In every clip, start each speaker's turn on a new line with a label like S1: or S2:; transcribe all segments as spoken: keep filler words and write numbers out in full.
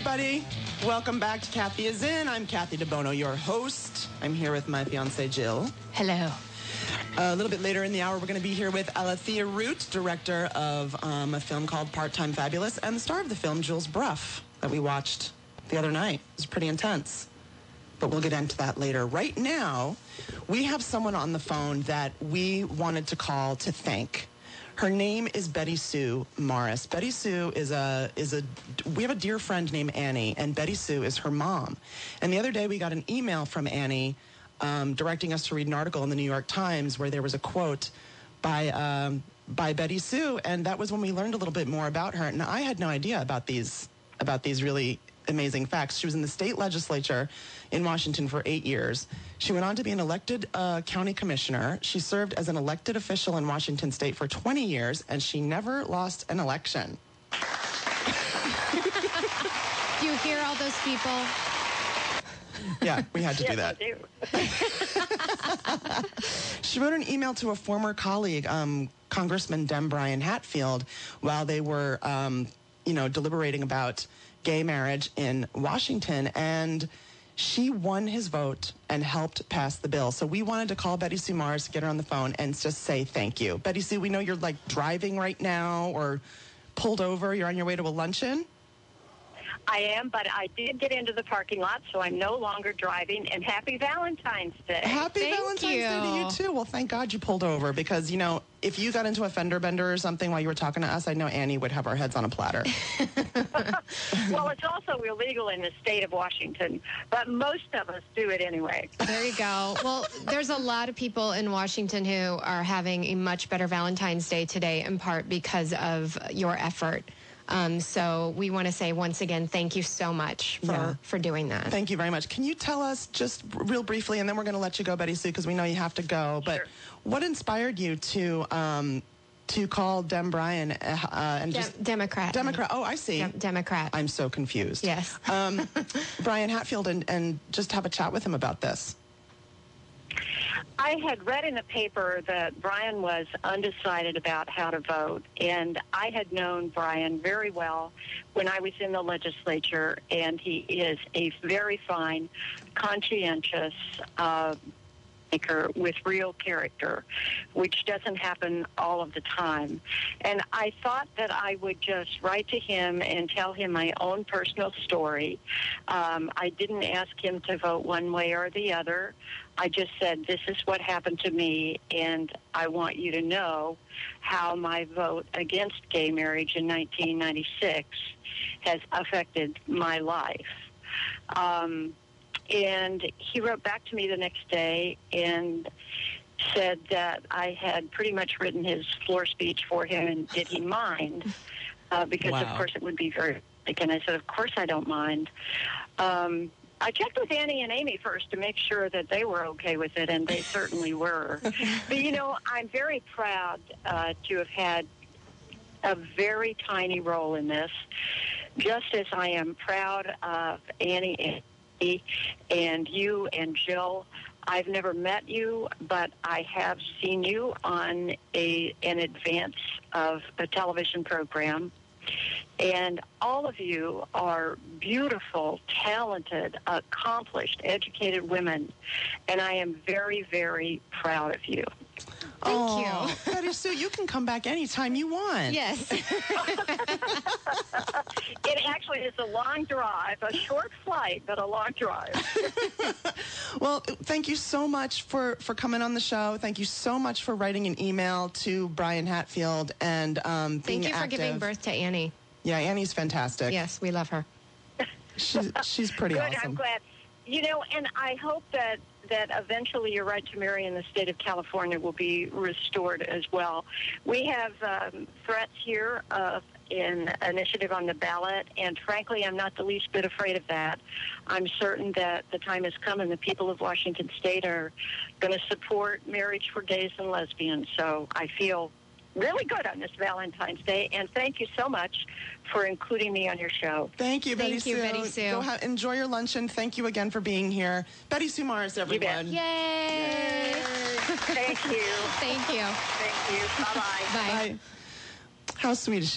S1: everybody. Welcome back to Kathy Is In. I'm Kathy DeBono, your host. I'm here with my fiancée, Jill.
S2: Hello.
S1: A little bit later in the hour, we're going to be here with Alethea Root, director of um, a film called Part-Time Fabulous, and the star of the film, Jules Bruff, that we watched the other night. It was pretty intense. But we'll get into that later. Right now, we have someone on the phone that we wanted to call to thank. Her name is Betty Sue Morris. Betty Sue is a is a we have a dear friend named Annie, and Betty Sue is her mom. And the other day we got an email from Annie um, directing us to read an article in the New York Times where there was a quote by um, by Betty Sue, and that was when we learned a little bit more about her. And I had no idea about these about these really amazing facts. She was in the state legislature in Washington for eight years. She went on to be an elected uh, county commissioner. She served as an elected official in Washington state for twenty years, and she never lost an election.
S2: Do you hear all those people?
S1: Yeah, we had to
S3: yes,
S1: do that.
S3: I do.
S1: She wrote an email to a former colleague, um, Congressman Dem Brian Hatfield, while they were, um, you know, deliberating about gay marriage in Washington, and she won his vote and helped pass the bill. So we wanted to call Betty Sue Morris, get her on the phone, and just say thank you. Betty Sue, we know you're like driving right now or pulled over. You're on your way to a luncheon.
S3: I am, but I did get into the parking lot, so I'm no longer driving, and happy Valentine's Day.
S1: Happy
S2: Thank
S1: Valentine's
S2: you.
S1: Day to you, too. Well, thank God you pulled over because, you know, if you got into a fender bender or something while you were talking to us, I know Annie would have our heads on a platter.
S3: Well, it's also illegal in the state of Washington, but most of us do it anyway.
S2: There you go. Well, there's a lot of people in Washington who are having a much better Valentine's Day today, in part because of your effort. Um, so we want to say once again, thank you so much for,
S1: Yeah.
S2: for doing that.
S1: Thank you very much. Can you tell us just real briefly, and then we're going to let you go, Betty Sue, because we know you have to go, but
S3: Sure.
S1: what inspired you to um, to call Dem Brian uh, and
S2: Dem-
S1: just...
S2: Democrat.
S1: Democrat. Oh, I see.
S2: Dem- Democrat.
S1: I'm so confused.
S2: Yes.
S1: um, Brian Hatfield and, and just have a chat with him about this.
S3: I had read in the paper that Brian was undecided about how to vote, and I had known Brian very well when I was in the legislature, and he is a very fine, conscientious uh, maker with real character, which doesn't happen all of the time. And I thought that I would just write to him and tell him my own personal story. Um, I didn't ask him to vote one way or the other. I just said, this is what happened to me, and I want you to know how my vote against gay marriage in nineteen ninety-six has affected my life. Um, and he wrote back to me the next day and said that I had pretty much written his floor speech for him, and did he mind? Uh, because,
S1: Wow.
S3: of course, it would be very... And I said, of course I don't mind. Um, I checked with Annie and Amy first to make sure that they were okay with it, and they certainly were. But, you know, I'm very proud uh, to have had a very tiny role in this, just as I am proud of Annie and me and you and Jill. I've never met you, but I have seen you on a an advance of a television program. And all of you are beautiful, talented, accomplished, educated women. And I am very, very proud of you.
S2: Thank
S1: oh,
S2: you.
S1: Betty Sue, you can come back anytime you want.
S2: Yes.
S3: It actually is a long drive, a short flight, but a long drive.
S1: Well, thank you so much for, for coming on the show. Thank you so much for writing an email to Brian Hatfield and um, being
S2: Thank you for
S1: active.
S2: giving birth to Annie.
S1: Yeah, Annie's fantastic.
S2: Yes, we love her.
S1: She's, she's pretty
S3: Good,
S1: awesome.
S3: I'm glad. You know, and I hope that, that eventually your right to marry in the state of California will be restored as well. We have um, threats here of an initiative on the ballot, and frankly, I'm not the least bit afraid of that. I'm certain that the time has come and the people of Washington State are going to support marriage for gays and lesbians. So I feel really good on this Valentine's Day, and thank you so much for including me on your show.
S1: Thank you, Betty
S2: Thank you,
S1: Sue.
S2: Betty Sue.
S1: Go ha- enjoy your luncheon. Thank you again for being here. Betty Sue Morris, everyone.
S3: bet.
S2: Yay!
S3: Thank you.
S2: Thank you.
S3: Thank you. Bye-bye.
S2: Bye.
S1: Bye. How sweet is she?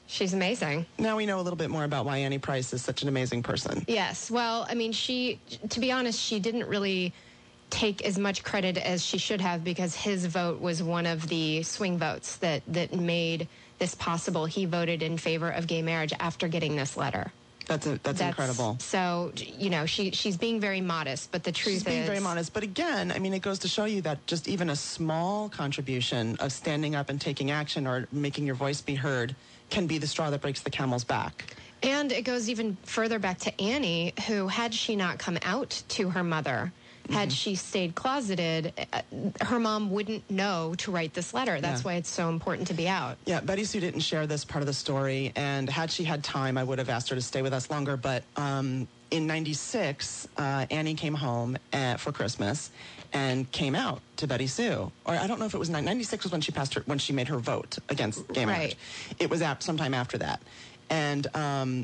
S2: She's amazing.
S1: Now we know a little bit more about why Annie Price is such an amazing person.
S2: Yes. Well, I mean, she, to be honest, she didn't really take as much credit as she should have, because his vote was one of the swing votes that, that made this possible. He voted in favor of gay marriage after getting this letter.
S1: That's a, that's, that's incredible.
S2: So, you know, she she's being very modest, but the truth
S1: she's
S2: is...
S1: She's being very modest. But again, I mean, it goes to show you that just even a small contribution of standing up and taking action or making your voice be heard can be the straw that breaks the camel's back.
S2: And it goes even further back to Annie, who, had she not come out to her mother, had mm-hmm. she stayed closeted, uh, her mom wouldn't know to write this letter. That's yeah. why it's so important to be out.
S1: Yeah, Betty Sue didn't share this part of the story, and had she had time, I would have asked her to stay with us longer. But um, in ninety-six, uh, Annie came home uh, for Christmas and came out to Betty Sue. Or I don't know if it was ninety-six was when she passed her, when she made her vote against gay marriage.
S2: Right.
S1: It was ap- sometime after that. And um,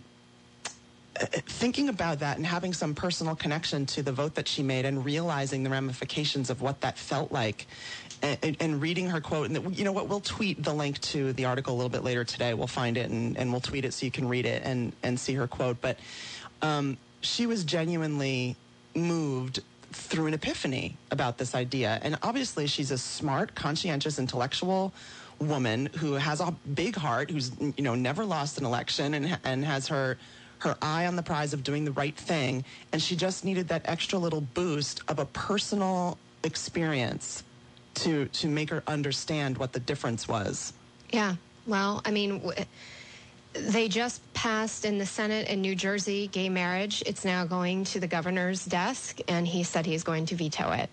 S1: thinking about that and having some personal connection to the vote that she made and realizing the ramifications of what that felt like, and, and reading her quote, and you know what, we'll tweet the link to the article a little bit later today. We'll find it and, and we'll tweet it so you can read it and, and see her quote. But um, she was genuinely moved through an epiphany about this idea. And obviously she's a smart, conscientious, intellectual woman who has a big heart, who's, you know, never lost an election and and has her her eye on the prize of doing the right thing, and she just needed that extra little boost of a personal experience to to make her understand what the difference was.
S2: Yeah. Well, I mean, w- they just passed in the Senate in New Jersey gay marriage. It's now going to the governor's desk, and he said he's going to veto it.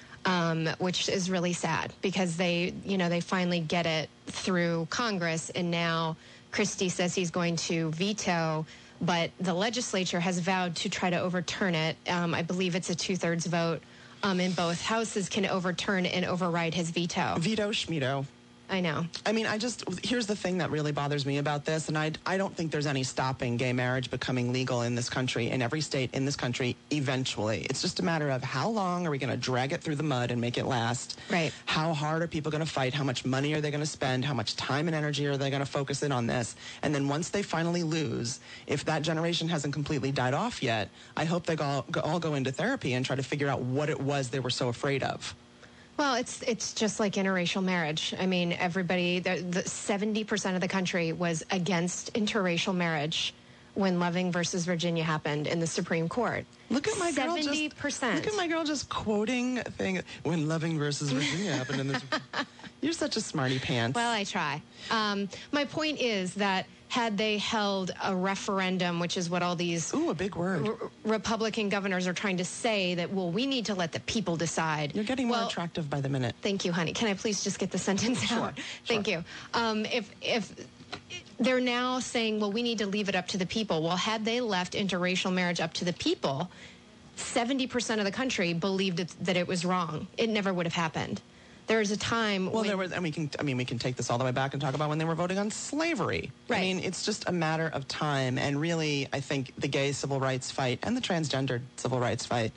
S2: Um, which is really sad, because they, you know, they finally get it through Congress, and now Christie says he's going to veto, but the legislature has vowed to try to overturn it. Um, I believe it's a two-thirds vote um, in both houses can overturn and override his veto.
S1: Veto schmeto.
S2: I know.
S1: I mean, I just, here's the thing that really bothers me about this, and I, I don't think there's any stopping gay marriage becoming legal in this country, in every state in this country, eventually. It's just a matter of how long are we going to drag it through the mud and make it last?
S2: Right.
S1: How hard are people going to fight? How much money are they going to spend? How much time and energy are they going to focus in on this? And then once they finally lose, if that generation hasn't completely died off yet, I hope they all, all go into therapy and try to figure out what it was they were so afraid of.
S2: Well, it's it's just like interracial marriage. I mean, everybody, the, the seventy percent of the country was against interracial marriage when Loving versus Virginia happened in the Supreme Court.
S1: Look at my girl just,
S2: seventy percent.
S1: Look at my girl just quoting a thing, when Loving versus Virginia happened in this. You're such a smarty pants.
S2: Well, I try. Um, my point is that had they held a referendum, which is what all these
S1: Ooh, a big word.
S2: R- Republican governors are trying to say, that, well, we need to let the people decide.
S1: You're getting more
S2: well,
S1: attractive by the minute.
S2: Thank you, honey. Can I please just get the sentence
S1: Sure,
S2: out?
S1: sure.
S2: Thank you. Um, if if they're now saying, well, we need to leave it up to the people. Well, had they left interracial marriage up to the people, seventy percent of the country believed it, that it was wrong. It never would have happened. There was a time
S1: well,
S2: when...
S1: there was, and we can, I mean, we can take this all the way back and talk about when they were voting on slavery.
S2: Right.
S1: I mean, it's just a matter of time. And really, I think the gay civil rights fight and the transgendered civil rights fight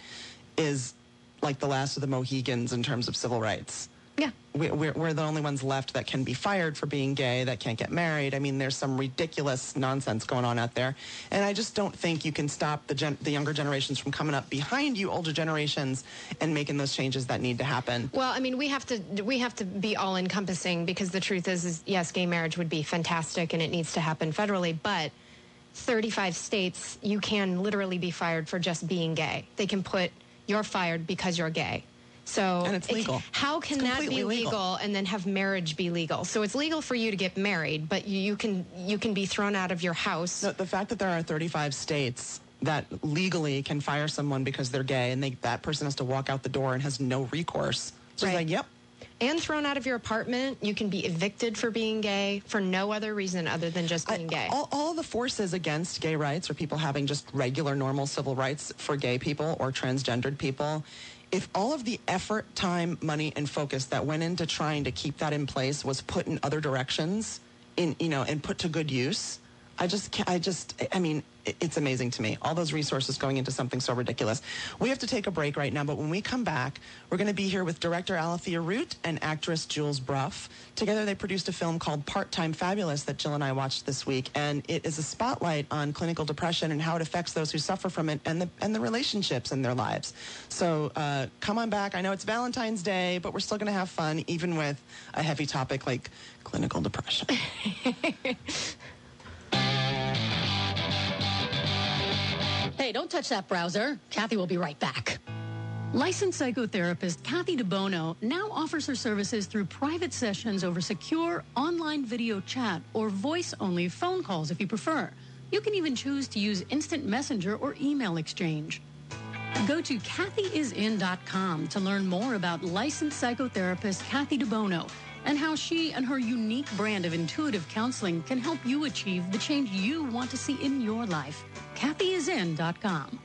S1: is like the last of the Mohegans in terms of civil rights.
S2: Yeah.
S1: We, we're, we're the only ones left that can be fired for being gay, that can't get married. I mean, there's some ridiculous nonsense going on out there. And I just don't think you can stop the, gen, the younger generations from coming up behind you, older generations, and making those changes that need to happen.
S2: Well, I mean, we have to we have to be all-encompassing, because the truth is, is, yes, gay marriage would be fantastic and it needs to happen federally, but thirty-five states, you can literally be fired for just being gay. They can put, you're fired because you're gay. So
S1: and it's legal.
S2: It, how can that be legal, legal and then have marriage be legal? So it's legal for you to get married, but you, you can you can be thrown out of your house.
S1: No, the fact that there are thirty-five states that legally can fire someone because they're gay, and they, that person has to walk out the door and has no recourse. So
S2: right.
S1: it's like, yep.
S2: And thrown out of your apartment. You can be evicted for being gay for no other reason other than just being
S1: I,
S2: gay.
S1: All, all the forces against gay rights, or people having just regular, normal civil rights for gay people or transgendered people, if all of the effort, time, money, and focus that went into trying to keep that in place was put in other directions, in you know, and put to good use, I just, ca- I just, I mean, it- it's amazing to me. All those resources going into something so ridiculous. We have to take a break right now, but when we come back, we're going to be here with director Alethea Root and actress Jules Bruff. Together, they produced a film called Part-Time Fabulous that Jill and I watched this week, and it is a spotlight on clinical depression and how it affects those who suffer from it and the and the relationships in their lives. So uh, come on back. I know it's Valentine's Day, but we're still going to have fun, even with a heavy topic like clinical depression.
S4: Hey, don't touch that browser. Kathy will be right back. Licensed psychotherapist Kathy DeBono now offers her services through private sessions over secure online video chat or voice-only phone calls if you prefer. You can even choose to use instant messenger or email exchange. Go to Kathy is in dot com to learn more about licensed psychotherapist Kathy DeBono and how she and her unique brand of intuitive counseling can help you achieve the change you want to see in your life. Kathy is in dot com.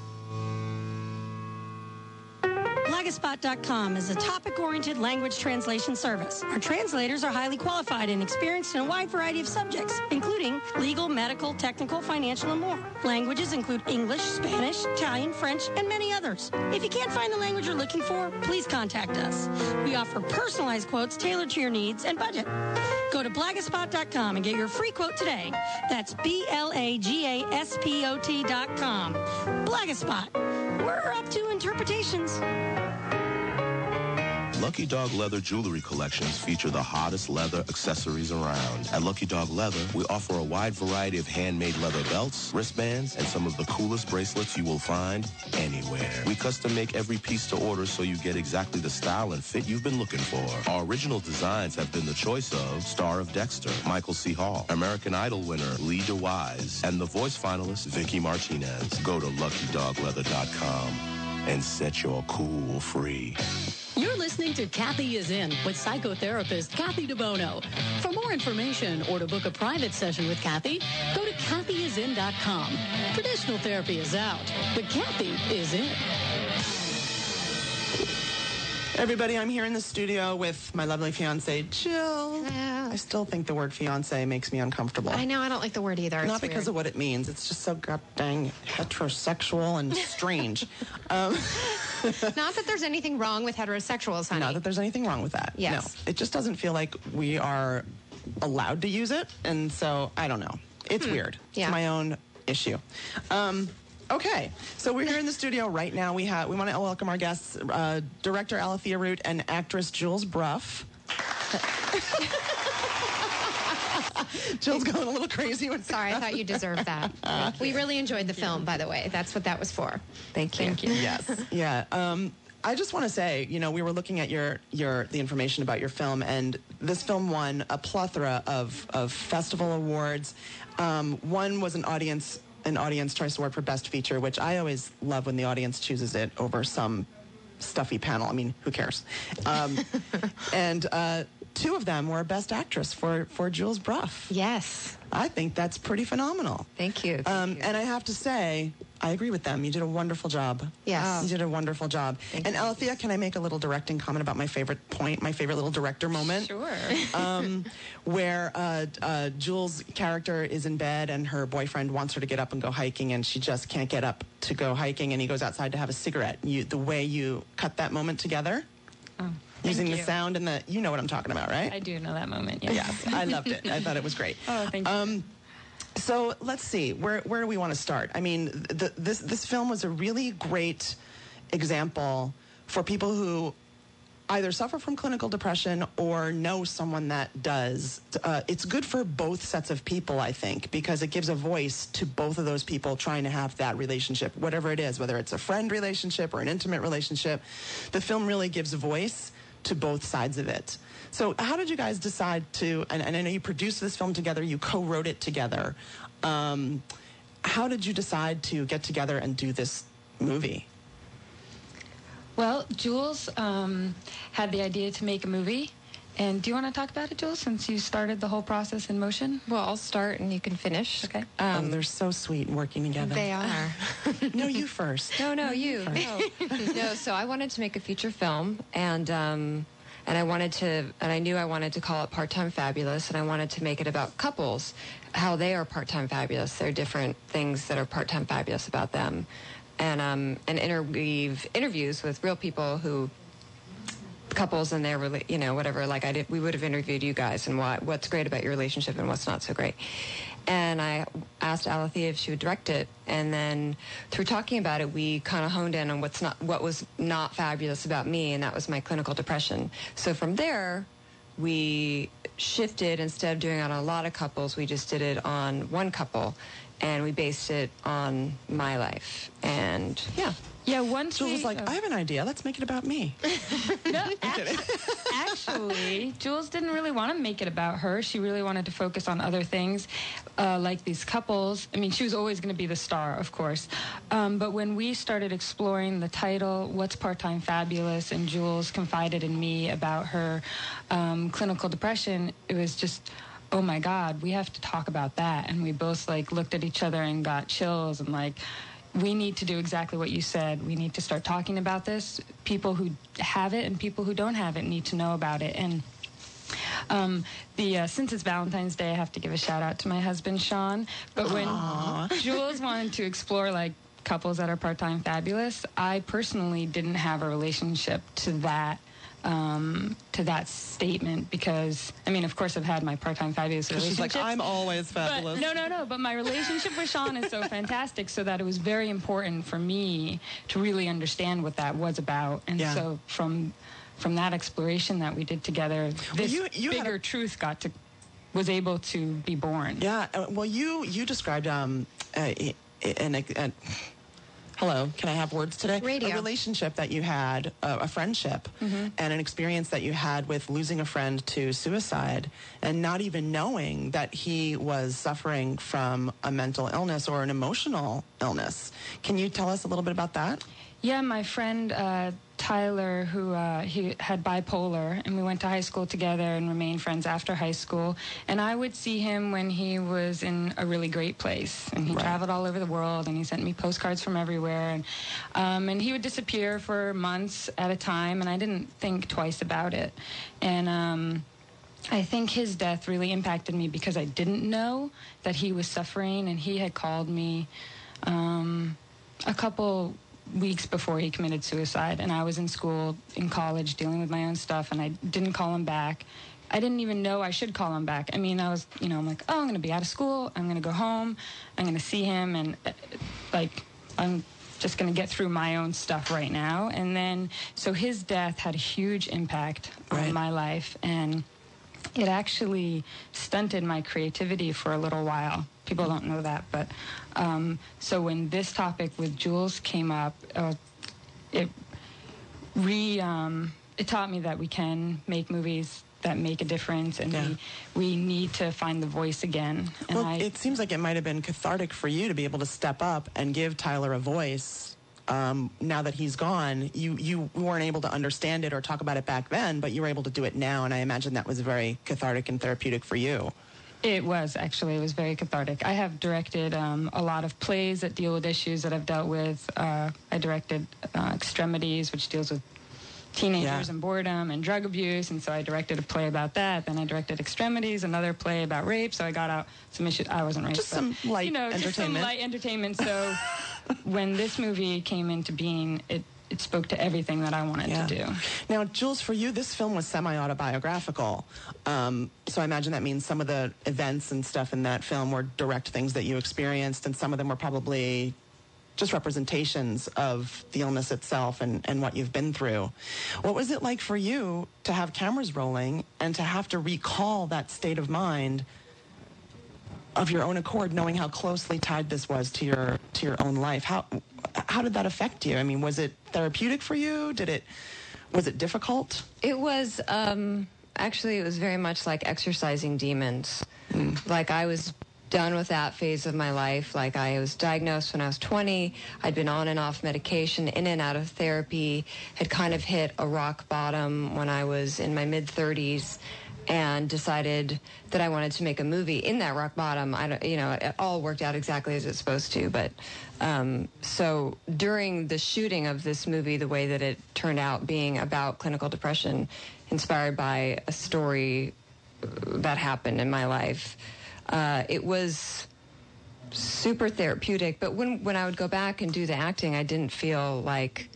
S5: Blagaspot dot com is a topic-oriented language translation service. Our translators are highly qualified and experienced in a wide variety of subjects, including legal, medical, technical, financial, and more. Languages include English, Spanish, Italian, French, and many others. If you can't find the language you're looking for, please contact us. We offer personalized quotes tailored to your needs and budget. Go to Blagaspot dot com and get your free quote today. That's B L A G A S P O T dot com. Blagaspot. We're up to interpretations.
S6: Lucky Dog Leather jewelry collections feature the hottest leather accessories around. At Lucky Dog Leather, we offer a wide variety of handmade leather belts, wristbands, and some of the coolest bracelets you will find anywhere. We custom make every piece to order so you get exactly the style and fit you've been looking for. Our original designs have been the choice of Star of Dexter, Michael C. Hall, American Idol winner Lee DeWise, and the voice finalist Vicky Martinez. Go to lucky dog leather dot com and set your cool free.
S4: You're listening to Kathy is In with psychotherapist Kathy DeBono. For more information or to book a private session with Kathy, go to Kathy is in dot com. Traditional therapy is out, but Kathy is in.
S1: Everybody, I'm here in the studio with my lovely fiance, Jill.
S2: Yeah.
S1: I still think the word fiance makes me uncomfortable.
S2: I know, I don't like the word either.
S1: Not
S2: It's
S1: because
S2: weird.
S1: of what it means. It's just so god dang heterosexual and strange. um,
S2: Not that there's anything wrong with heterosexuals, honey.
S1: not that there's anything wrong with that.
S2: Yes.
S1: No. It just doesn't feel like we are allowed to use it. And so, I don't know. It's weird.
S2: Yeah.
S1: It's my own issue. Um, okay. So we're here in the studio right now. We have we want to welcome our guests, uh, director Alethea Root and actress Jules Bruff. Jill's going a little crazy with
S2: Sorry, I thought you deserved that. We really enjoyed the film, by the way. That's what that was for. Thank you. Thank you.
S1: Yes. Yeah. Um, I just want to say, you know, we were looking at your your the information about your film, and this film won a plethora of of festival awards. Um, one was an audience an audience choice award for best feature, which I always love when the audience chooses it over some stuffy panel. I mean, who cares? Um, and uh, two of them were best actress for for Jules Bruff.
S2: Yes.
S1: I think that's pretty phenomenal.
S7: Thank you. Thank
S1: Um,
S7: you.
S1: and I have to say, I agree with them. You did a wonderful job.
S2: Yes.
S1: You did a wonderful job.
S7: Thank
S1: and
S7: you.
S1: Alethea, can I make a little directing comment about my favorite point, my favorite little director moment?
S7: Sure.
S1: Um, where uh, uh, Jules' character is in bed and her boyfriend wants her to get up and go hiking, and she just can't get up to go hiking, and he goes outside to have a cigarette. You, the way you cut that moment together,
S7: Oh,
S1: using
S7: thank
S1: the
S7: you.
S1: sound and the, you know what I'm talking about, right?
S7: I do know that moment. Yes.
S1: Yes, I loved it. I thought it was great.
S7: Oh, thank you.
S1: Um, so let's see, where where do we want to start? I mean, the, this this film was a really great example for people who either suffer from clinical depression or know someone that does. Uh, it's good for both sets of people, I think, because it gives a voice to both of those people trying to have that relationship, whatever it is, whether it's a friend relationship or an intimate relationship. The film really gives a voice to both sides of it. So how did you guys decide to, and, and I know you produced this film together, you co-wrote it together. Um, how did you decide to get together and do this movie?
S7: Well, Jules um, had the idea to make a movie. And do you want to talk about it, Jules, since you started the whole process in motion?
S8: Well, I'll start and you can finish.
S7: Okay.
S1: Um, oh, they're so sweet working together.
S8: They are.
S1: No, you first.
S8: No, no, you. No. No, so I wanted to make a feature film, and um, And I wanted to, and I knew I wanted to call it Part-Time Fabulous, and I wanted to make it about couples, how they are part-time fabulous. There are different things that are part-time fabulous about them. And, um, and interweave interviews with real people who, couples and their, rela- you know, whatever, like I did, we would have interviewed you guys and what, what's great about your relationship and what's not so great. And I asked Alethea if she would direct it, and then through talking about it, we kind of honed in on what's not, what was not fabulous about me, and that was my clinical depression. So from there, we shifted. Instead of doing it on a lot of couples, we just did it on one couple, and we based it on my life. And yeah.
S7: Yeah, once
S1: Jules
S7: we,
S1: was like,
S7: uh,
S1: I have an idea. Let's make it about me.
S7: No, actually, actually, Jules didn't really want to make it about her. She really wanted to focus on other things, uh, like these couples. I mean, she was always going to be the star, of course. Um, but when we started exploring the title, What's Part-Time Fabulous, and Jules confided in me about her um, clinical depression, it was just, oh my God, we have to talk about that. And we both like looked at each other and got chills and like, we need to do exactly what you said. We need to start talking about this. People who have it and people who don't have it need to know about it. And um, the uh, since it's Valentine's Day, I have to give a shout out to my husband, Sean. But when
S1: Aww.
S7: Jules wanted to explore like couples that are part-time fabulous, I personally didn't have a relationship to that um, to that statement because, I mean, of course, I've had my part-time fabulous relationships.
S1: She's like, I'm always fabulous.
S7: But, no, no, no. But my relationship with Sean is so fantastic, so that it was very important for me to really understand what that was about. And
S1: Yeah.
S7: so from from that exploration that we did together, this
S1: you- you had
S7: bigger
S1: a-
S7: truth got to was able to be born.
S1: Yeah. Uh, well, you you described um, uh, an, an, hello, can I have words today?
S2: Radio.
S1: A relationship that you had, uh, a friendship, mm-hmm. and an experience that you had with losing a friend to suicide and not even knowing that he was suffering from a mental illness or an emotional illness. Can you tell us a little bit about that?
S7: Yeah, my friend uh, Tyler, who uh, he had bipolar, and we went to high school together and remained friends after high school. And I would see him when he was in a really great place, and he
S1: Right.
S7: traveled all over the world, and he sent me postcards from everywhere. And um, and he would disappear for months at a time, and I didn't think twice about it. And um, I think his death really impacted me because I didn't know that he was suffering, and he had called me um, a couple weeks before he committed suicide, and I was in school, in college, dealing with my own stuff, and I didn't call him back. I didn't even know I should call him back. I mean, I was, you know, I'm like, oh, I'm going to be out of school, I'm going to go home, I'm going to see him, and, uh, like, I'm just going to get through my own stuff right now. And then, so his death had a huge impact
S1: Right.
S7: on my life, and it actually stunted my creativity for a little while. People don't know that, but um, so when this topic with Jules came up, uh, it re um, it taught me that we can make movies that make a difference, and
S1: Yeah.
S7: we we need to find the voice again. And
S1: Well,
S7: I,
S1: it seems like it might have been cathartic for you to be able to step up and give Tyler a voice. Um, now that he's gone, you, you weren't able to understand it or talk about it back then, but you were able to do it now, and I imagine that was very cathartic and therapeutic for you.
S7: It was, actually. It was very cathartic. I have directed um, a lot of plays that deal with issues that I've dealt with. Uh, I directed uh, Extremities, which deals with teenagers
S1: Yeah.
S7: and boredom and drug abuse, and so I directed a play about that. Then I directed Extremities, another play about rape, so I got out some issues. I wasn't raped.
S1: Just
S7: but,
S1: some light
S7: you know, Just some
S1: entertainment.
S7: light entertainment. So when this movie came into being, it, it spoke to everything that I wanted
S1: Yeah.
S7: to do.
S1: Now, Jules, for you, this film was semi-autobiographical. Um, so I imagine that means some of the events and stuff in that film were direct things that you experienced, and some of them were probably just representations of the illness itself and, and what you've been through. What was it like for you to have cameras rolling and to have to recall that state of mind of your own accord, knowing how closely tied this was to your to your own life? How how did that affect you? I mean, was it therapeutic for you? Did it was it difficult?
S8: It was, um, actually, it was very much like exercising demons. Mm. Like, I was done with that phase of my life. Like, I was diagnosed when I was twenty. I'd been on and off medication, in and out of therapy, had kind of hit a rock bottom when I was in my mid-thirties. and decided that I wanted to make a movie in that rock bottom. I don't, you know, it all worked out exactly as it's supposed to. But um, so during the shooting of this movie, the way that it turned out being about clinical depression, inspired by a story that happened in my life, uh, it was super therapeutic. But when when I would go back and do the acting, I didn't feel like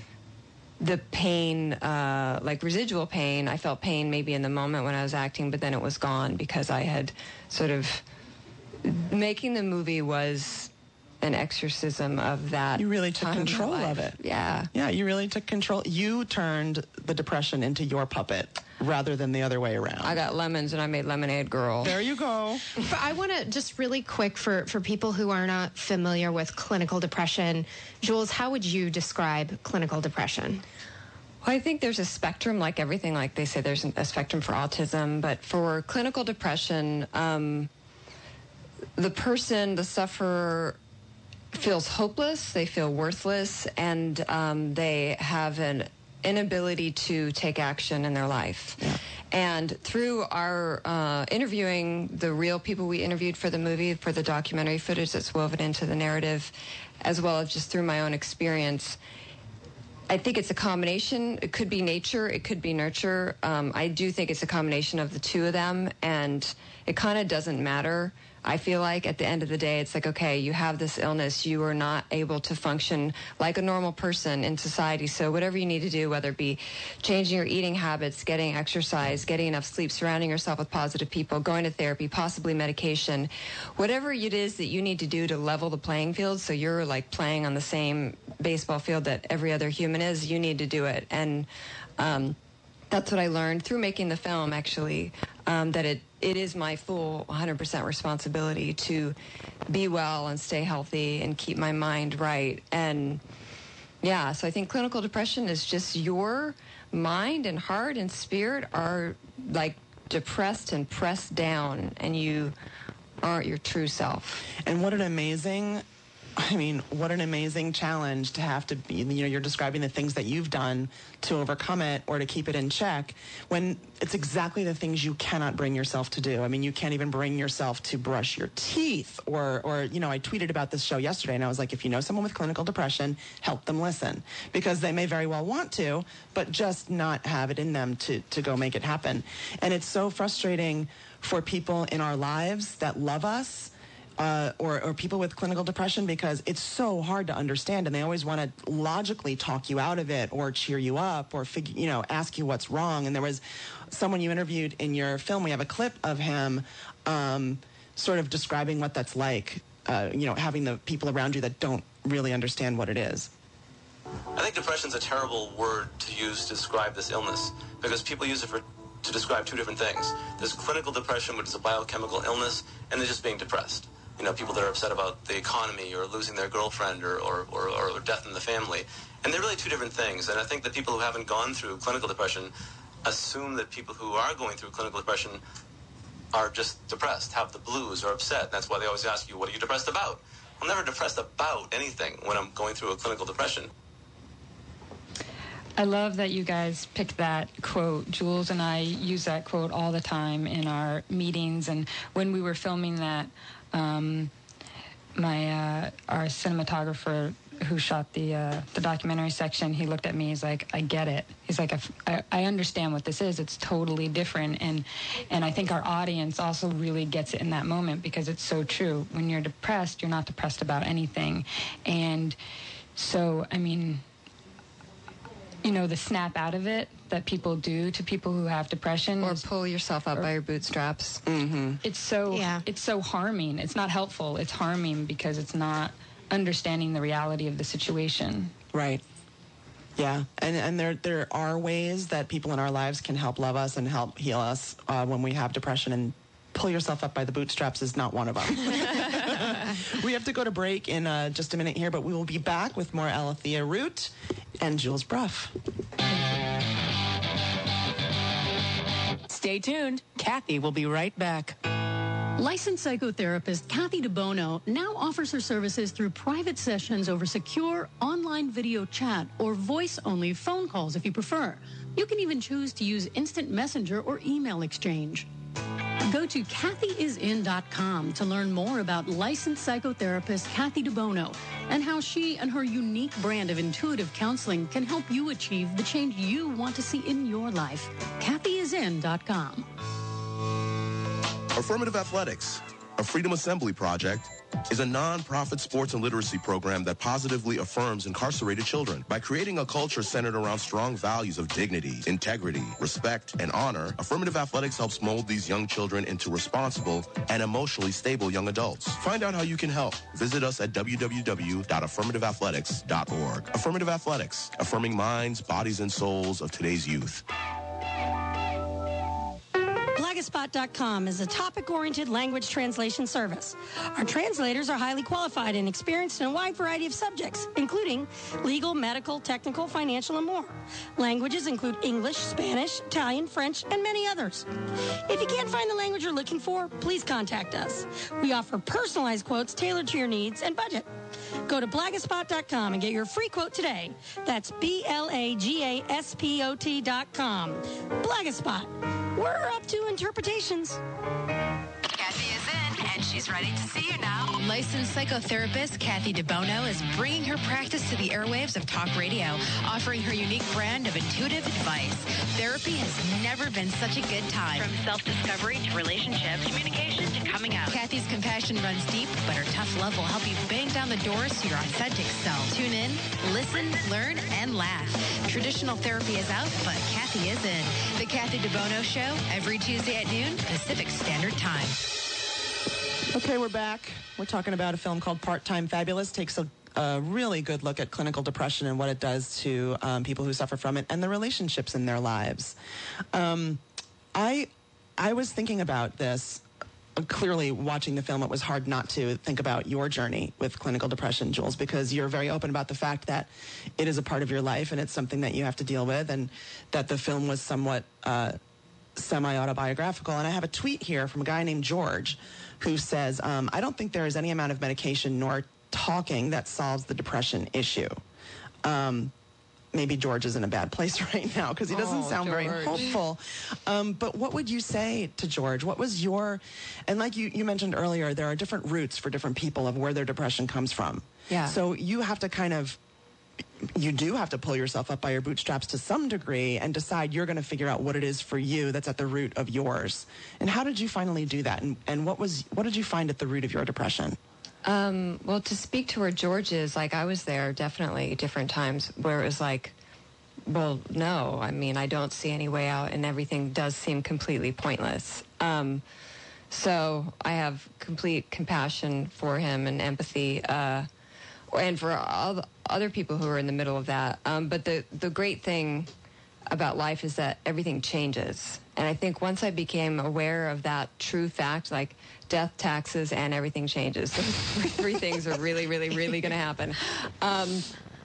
S8: the pain, uh, like residual pain. I felt pain maybe in the moment when I was acting, but then it was gone because I had sort of, making the movie was an exorcism of that.
S1: You really took
S8: time
S1: control
S8: of, my
S1: of
S8: life.
S1: it.
S8: Yeah.
S1: Yeah, you really took control. You turned the depression into your puppet rather than the other way around.
S8: I got lemons and I made Lemonade Girl.
S1: There you go.
S2: But I want to just really quick for, for people who are not familiar with clinical depression, Jules, how would you describe clinical depression?
S8: Well, I think there's a spectrum, like everything. Like they say there's a spectrum for autism, but for clinical depression, um, the person, the sufferer, feels hopeless, they feel worthless, and um, they have an inability to take action in their life. Yeah. And through our uh, interviewing the real people we interviewed for the movie, for the documentary footage that's woven into the narrative, as well as just through my own experience, I think it's a combination. It could be nature, it could be nurture. Um, I do think it's a combination of the two of them, and it kind of doesn't matter. I feel like at the end of the day, it's like, okay, you have this illness. You are not able to function like a normal person in society. So whatever you need to do, whether it be changing your eating habits, getting exercise, getting enough sleep, surrounding yourself with positive people, going to therapy, possibly medication, whatever it is that you need to do to level the playing field so you're like playing on the same baseball field that every other human is, you need to do it. And um, that's what I learned through making the film, actually, um, that it it is my full one hundred percent responsibility to be well and stay healthy and keep my mind right. And yeah, so I think clinical depression is just your mind and heart and spirit are like depressed and pressed down, and you aren't your true self.
S1: And what an amazing, I mean, what an amazing challenge to have to be, you know, you're describing the things that you've done to overcome it or to keep it in check when it's exactly the things you cannot bring yourself to do. I mean, you can't even bring yourself to brush your teeth or, or, you know, I tweeted about this show yesterday and I was like, if you know someone with clinical depression, help them listen, because they may very well want to, but just not have it in them to, to go make it happen. And it's so frustrating for people in our lives that love us, Uh, or, or people with clinical depression, because it's so hard to understand, and they always want to logically talk you out of it or cheer you up or figure, you know, ask you what's wrong. And there was someone you interviewed in your film. We have a clip of him um, sort of describing what that's like, uh, you know, having the people around you that don't really understand what it is.
S9: I think depression's a terrible word to use to describe this illness, because people use it for to describe two different things. There's clinical depression, which is a biochemical illness, and there's just being depressed. You know, people that are upset about the economy or losing their girlfriend or, or, or, or death in the family. And they're really two different things. And I think that people who haven't gone through clinical depression assume that people who are going through clinical depression are just depressed, have the blues, or upset. That's why they always ask you, what are you depressed about? I'm never depressed about anything when I'm going through a clinical depression.
S7: I love that you guys picked that quote. Jules and I use that quote all the time in our meetings. And when we were filming that, um, my uh, our cinematographer who shot the uh, the documentary section, he looked at me. He's like, "I get it." He's like, I, "I understand what this is. It's totally different." And and I think our audience also really gets it in that moment, because it's so true. When you're depressed, you're not depressed about anything. And so, I mean, you know, the snap out of it that people do to people who have depression,
S8: or
S7: is,
S8: pull yourself up or, by your bootstraps.
S1: Mm-hmm.
S7: It's so
S2: yeah.
S7: it's so harming. It's not helpful. It's harming because it's not understanding the reality of the situation.
S1: Right. Yeah, and and there there are ways that people in our lives can help love us and help heal us uh, when we have depression, and pull yourself up by the bootstraps is not one of them. We have to go to break in uh, just a minute here, but we will be back with more Alethea Root and Jules Bruff.
S10: Stay tuned. Kathy will be right back.
S4: Licensed psychotherapist Kathy DeBono now offers her services through private sessions over secure online video chat or voice-only phone calls if you prefer. You can even choose to use instant messenger or email exchange. Go to Kathy is in dot com to learn more about licensed psychotherapist Kathy DeBono and how she and her unique brand of intuitive counseling can help you achieve the change you want to see in your life. Kathy is in dot com.
S6: Affirmative Athletics, a Freedom Assembly project, is a non-profit sports and literacy program that positively affirms incarcerated children. By creating a culture centered around strong values of dignity, integrity, respect, and honor, Affirmative Athletics helps mold these young children into responsible and emotionally stable young adults. Find out how you can help. Visit us at w w w dot affirmative athletics dot org. Affirmative Athletics, affirming minds, bodies, and souls of today's youth.
S5: Blagaspot dot com is a topic-oriented language translation service. Our translators are highly qualified and experienced in a wide variety of subjects, including legal, medical, technical, financial, and more. Languages include English, Spanish, Italian, French, and many others. If you can't find the language you're looking for, please contact us. We offer personalized quotes tailored to your needs and budget. Go to Blagaspot dot com and get your free quote today. That's B L A G A S P O T dot com. Blagaspot. We're up to interpretations.
S10: Kathy is in, and she's ready to see you now. Licensed psychotherapist Kathy DeBono is bringing her practice to the airwaves of talk radio, offering her unique brand of intuitive advice. Therapy has never been such a good time. From self-discovery to relationships, communication to coming out. Kathy's compassion runs deep, but her tough love will help you bang down the doors to your authentic self. Tune in, listen, learn, and laugh. Traditional therapy is out, but Kathy is in. The Kathy DeBono Show, every Tuesday at noon, Pacific Standard Time.
S1: Okay, we're back. We're talking about a film called Part-Time Fabulous. Takes a, a really good look at clinical depression and what it does to um, people who suffer from it and the relationships in their lives. Um, I I was thinking about this. Clearly, watching the film, it was hard not to think about your journey with clinical depression, Jules, because you're very open about the fact that it is a part of your life and it's something that you have to deal with, and that the film was somewhat uh, semi-autobiographical. And I have a tweet here from a guy named George who says, um, I don't think there is any amount of medication nor talking that solves the depression issue. Um, maybe George is in a bad place right now because he doesn't
S8: oh,
S1: sound
S8: George.
S1: very hopeful. Um, but what would you say to George? What was your, and like you, you mentioned earlier, there are different roots for different people of where their depression comes from.
S8: Yeah.
S1: So you have to kind of, you do have to pull yourself up by your bootstraps to some degree and decide you're going to figure out what it is for you that's at the root of yours. And how did you finally do that? And, and what was, what did you find at the root of your depression?
S8: Um, well, to speak to where George is, like I was there definitely different times where it was like, well, no, I mean, I don't see any way out and everything does seem completely pointless. Um, so I have complete compassion for him and empathy, uh, and for all other people who are in the middle of that. Um, but the, the great thing about life is that everything changes. And I think once I became aware of that true fact, like death, taxes, and everything changes. Those three things are really, really, really going to happen. Um,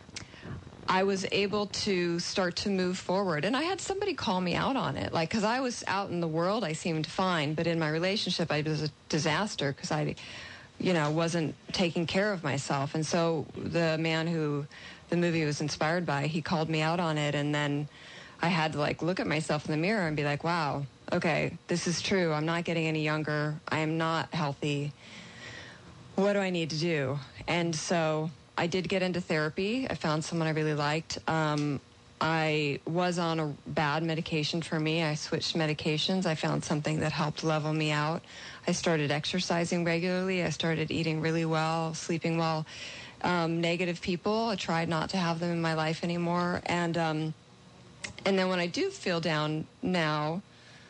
S8: I was able to start to move forward. And I had somebody call me out on it. Like, because I was out in the world, I seemed fine. But in my relationship, I was a disaster because I, you know, wasn't taking care of myself. And so the man who the movie was inspired by, he called me out on it. And then I had to, like, look at myself in the mirror and be like, wow, okay, this is true. I'm not getting any younger. I am not healthy. What do I need to do? And so I did get into therapy. I found someone I really liked. Um, I was on a bad medication for me. I switched medications. I found something that helped level me out. I started exercising regularly. I started eating really well, sleeping well. Um, negative people, I tried not to have them in my life anymore. And um, and then when I do feel down now,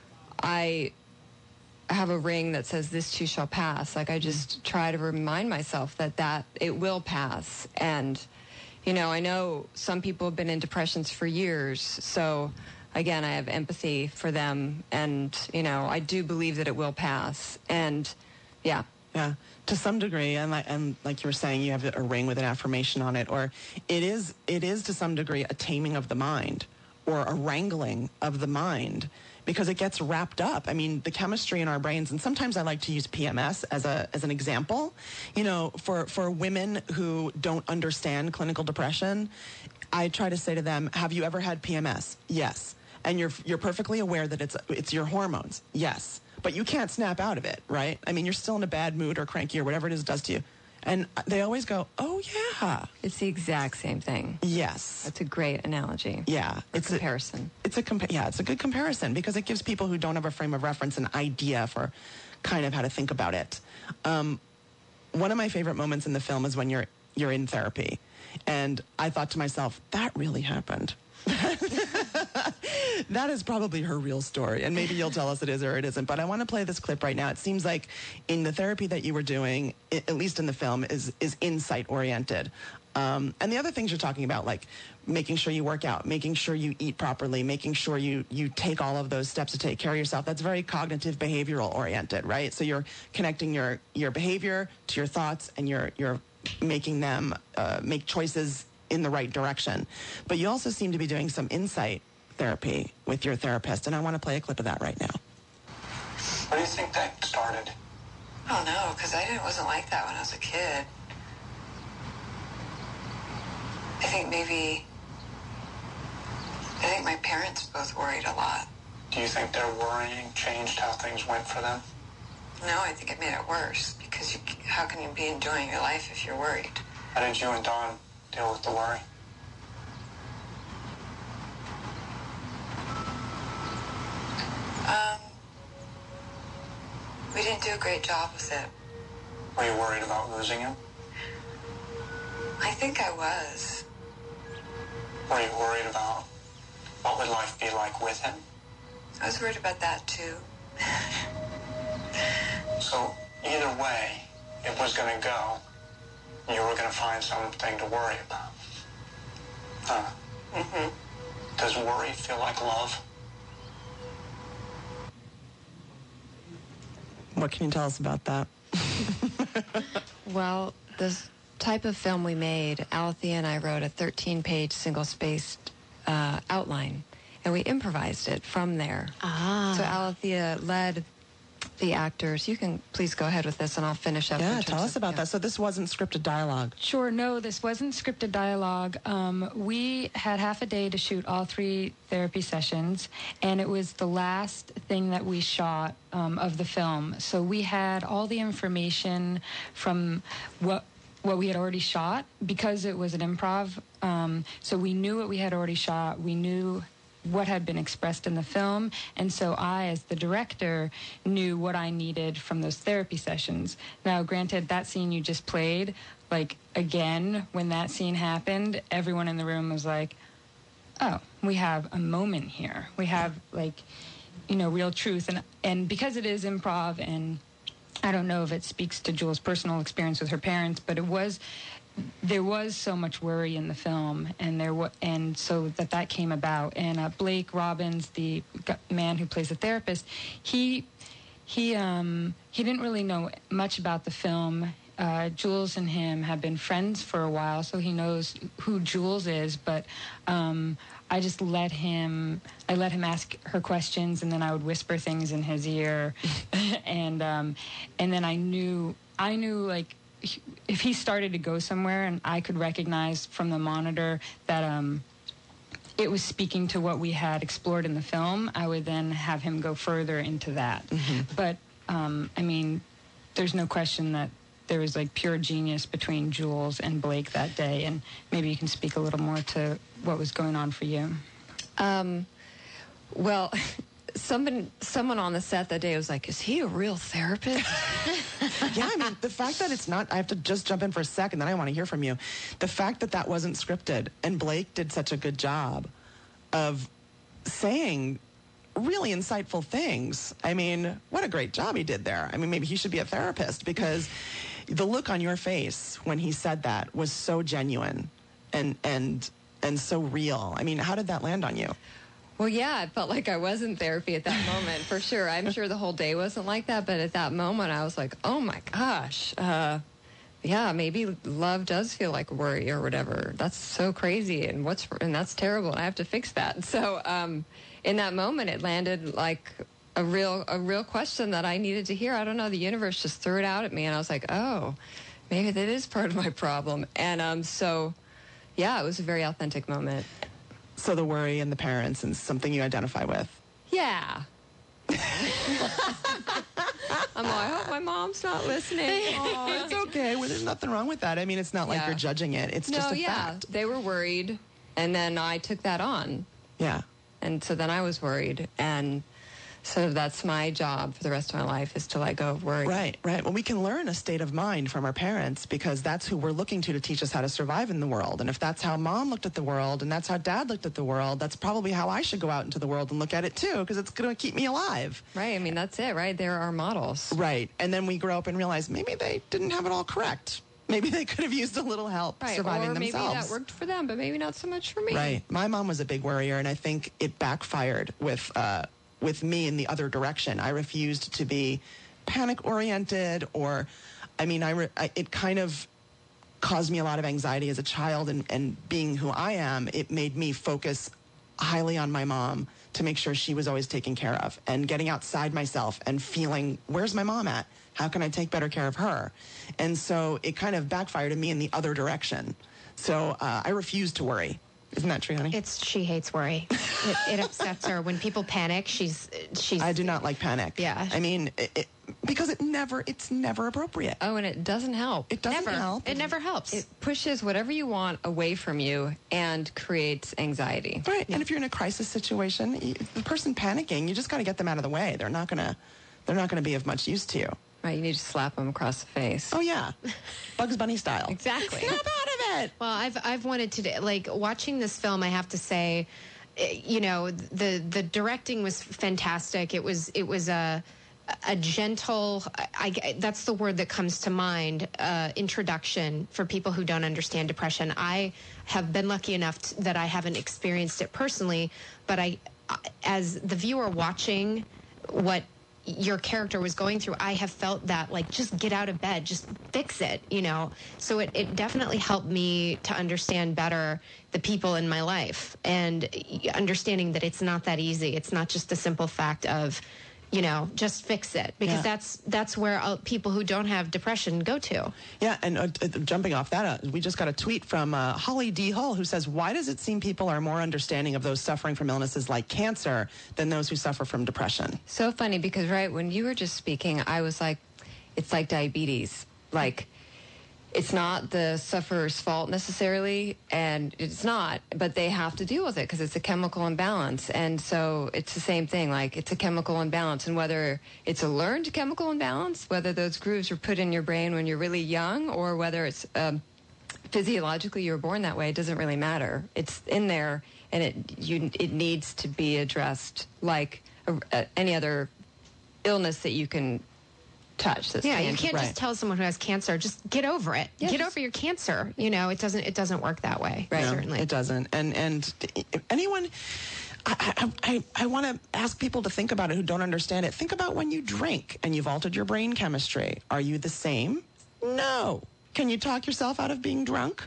S8: I have a ring that says, this too shall pass. Like, I just try to remind myself that, that it will pass. And, you know, I know some people have been in depressions for years. So, again, I have empathy for them. And, you know, I do believe that it will pass. And, yeah.
S1: Yeah, to some degree, and like, and like you were saying, you have a ring with an affirmation on it, or it is, it is to some degree a taming of the mind, or a wrangling of the mind, because it gets wrapped up. I mean, the chemistry in our brains, and sometimes I like to use P M S as a as an example. You know, for, for women who don't understand clinical depression, I try to say to them, have you ever had P M S? Yes. And you're you're perfectly aware that it's it's your hormones? Yes. But you can't snap out of it, right? I mean, you're still in a bad mood or cranky or whatever it is it does to you. And they always go, oh, yeah.
S8: It's the exact same thing.
S1: Yes.
S8: That's a great analogy.
S1: Yeah.
S8: Or
S1: It's
S8: comparison.
S1: A, it's a compa- yeah, it's a good comparison because it gives people who don't have a frame of reference an idea for kind of how to think about it. Um, one of my favorite moments in the film is when you're you're in therapy. And I thought to myself, that really happened. That is probably her real story, and maybe you'll tell us it is or it isn't, but I want to play this clip right now. It seems like in the therapy that you were doing, I- at least in the film, is is insight-oriented. Um, and the other things you're talking about, like making sure you work out, making sure you eat properly, making sure you, you take all of those steps to take care of yourself, that's very cognitive behavioral-oriented, right? So you're connecting your, your behavior to your thoughts, and you're, you're making them uh, make choices in the right direction. But you also seem to be doing some insight therapy with your therapist, and I want to play a clip of that right now.
S11: What do you think that started?
S12: I don't know, because I didn't, wasn't like that when I was a kid. I think maybe, I think my parents both worried a lot.
S11: Do you think their worrying changed how things went for them?
S12: No, I think it made it worse, because you, how can you be enjoying your life if you're worried?
S11: How did you and Dawn deal with the worry?
S12: Um, we didn't do a great job with it.
S11: Were you worried about losing him?
S12: I think I was.
S11: Were you worried about what would life be like with him?
S12: I was worried about that, too.
S11: So, either way it was going to go, you were going to find something to worry about. Huh?
S12: Mm-hmm.
S11: Does worry feel like love?
S1: What can you tell us about that?
S8: Well, this type of film we made, Alethea and I wrote a thirteen-page single-spaced uh, outline, and we improvised it from there.
S2: Ah.
S8: So Alethea led the actors. You can please go ahead with this, and I'll finish up.
S1: Yeah,
S8: in
S1: tell
S8: terms
S1: us
S8: of-
S1: about
S8: yeah.
S1: that. So this wasn't scripted dialogue.
S7: Sure, no, this wasn't scripted dialogue. Um, we had half a day to shoot all three therapy sessions, and it was the last thing that we shot um, of the film. So we had all the information from what what we had already shot because it was an improv. Um, so we knew what we had already shot. We knew what had been expressed in the film, and so I, as the director, knew what I needed from those therapy sessions. Now, granted, that scene you just played, like, again, when that scene happened, everyone in the room was like, oh, we have a moment here. We have, like, you know, real truth. And, and because it is improv, and I don't know if it speaks to Jules' personal experience with her parents, but it was... there was so much worry in the film, and there wa- and so that that came about. And uh, Blake Robbins, the g- man who plays the therapist, he he um, he didn't really know much about the film. Uh, Jules and him have been friends for a while, so he knows who Jules is. But um, I just let him I let him ask her questions, and then I would whisper things in his ear, and um, and then I knew I knew like. if he started to go somewhere and I could recognize from the monitor that um, it was speaking to what we had explored in the film, I would then have him go further into that. Mm-hmm. But, um, I mean, there's no question that there was, like, pure genius between Jules and Blake that day, and maybe you can speak a little more to what was going on for you.
S8: Um, well... Someone, someone on the set that day was like, is he a real therapist?
S1: Yeah, I mean, the fact that it's not, I have to just jump in for a second, then I want to hear from you. The fact that that wasn't scripted, and Blake did such a good job of saying really insightful things. I mean, what a great job he did there. I mean, maybe he should be a therapist, because the look on your face when he said that was so genuine and and and so real. I mean, how did that land on you?
S8: Well, yeah, I felt like I was in therapy at that moment, for sure. I'm sure the whole day wasn't like that, but at that moment I was like, oh my gosh, uh, yeah, maybe love does feel like worry or whatever. That's so crazy, and what's and that's terrible. And I have to fix that. So um, in that moment, it landed like a real a real question that I needed to hear. I don't know. The universe just threw it out at me, and I was like, oh, maybe that is part of my problem. And um, so, yeah, it was a very authentic moment.
S1: So the worry and the parents and something you identify with.
S8: Yeah. I'm like, I hope my mom's not listening.
S1: Oh, it's okay. Well, there's nothing wrong with that. I mean, it's not like
S8: Yeah.
S1: you're judging it. It's
S8: no,
S1: just a
S8: yeah,
S1: fact.
S8: they were worried, and then I took that on.
S1: Yeah.
S8: And so then I was worried, and so that's my job for the rest of my life is to let go of worry.
S1: Right, right. Well, we can learn a state of mind from our parents because that's who we're looking to to teach us how to survive in the world. And if that's how mom looked at the world and that's how dad looked at the world, that's probably how I should go out into the world and look at it too, because it's going to keep me alive.
S8: Right. I mean, that's it, right? They're our models.
S1: Right. And then we grow up and realize maybe they didn't have it all correct. Maybe they could have used a little help
S8: Right.
S1: surviving
S8: or maybe
S1: themselves.
S8: that worked for them, but maybe not so much for me.
S1: Right. My mom was a big worrier, and I think it backfired with uh, with me in the other direction. I refused to be panic-oriented, or, I mean, I, re- I it kind of caused me a lot of anxiety as a child, and, and being who I am, it made me focus highly on my mom to make sure she was always taken care of, and getting outside myself and feeling, where's my mom at? How can I take better care of her? And so it kind of backfired to me in the other direction. So uh, I refused to worry. Isn't that true, honey?
S2: It's she hates worry. It, it upsets her when people panic. She's she's.
S1: I do not like panic.
S2: Yeah.
S1: I mean, it, it, because it never, it's never appropriate.
S8: Oh, and it doesn't help.
S1: It doesn't
S2: Never.
S1: help.
S2: It never helps.
S8: It pushes whatever you want away from you and creates anxiety.
S1: Right. And if you're in a crisis situation, you, the person panicking, you just got to get them out of the way. They're not gonna, they're not gonna be of much use to you.
S8: Right. You need to slap them across the face.
S1: Oh yeah, Bugs Bunny style.
S8: Exactly.
S1: Snap out of it.
S2: Well, I've I've wanted to like watching this film. I have to say, eh, you know, the the directing was fantastic. It was it was a a gentle. I, I that's the word that comes to mind. Uh, introduction for people who don't understand depression. I have been lucky enough to, that I haven't experienced it personally, but I, as the viewer watching what your character was going through, I have felt that, like, just get out of bed, just fix it, you know? So it, it definitely helped me to understand better the people in my life and understanding that it's not that easy. It's not just a simple fact of, you know, just fix it, because
S1: Yeah.
S2: that's that's where uh, people who don't have depression go to.
S1: Yeah, and uh, uh, jumping off that, uh, we just got a tweet from uh, Holly D. Hull, who says, why does it seem people are more understanding of those suffering from illnesses like cancer than those who suffer from depression?
S8: So funny because, right, when you were just speaking, I was like, it's like diabetes. Like, it's not the sufferer's fault necessarily, and it's not, but they have to deal with it because it's a chemical imbalance. And so it's the same thing, like it's a chemical imbalance. And whether it's a learned chemical imbalance, whether those grooves are put in your brain when you're really young, or whether it's um, physiologically you were born that way, it doesn't really matter. It's in there, and it you it needs to be addressed like a, a, any other illness that you can touch. That's
S2: Yeah, you
S8: tangible.
S2: can't just tell someone who has cancer, just get over it.
S8: Yeah,
S2: get
S8: just-
S2: over your cancer. You know, it doesn't it doesn't work that way.
S8: Right.
S1: No,
S2: Certainly.
S1: it doesn't. And and if anyone, I I, I, I want to ask people to think about it who don't understand it. Think about when you drink and you've altered your brain chemistry. Are you the same? No. Can you talk yourself out of being drunk?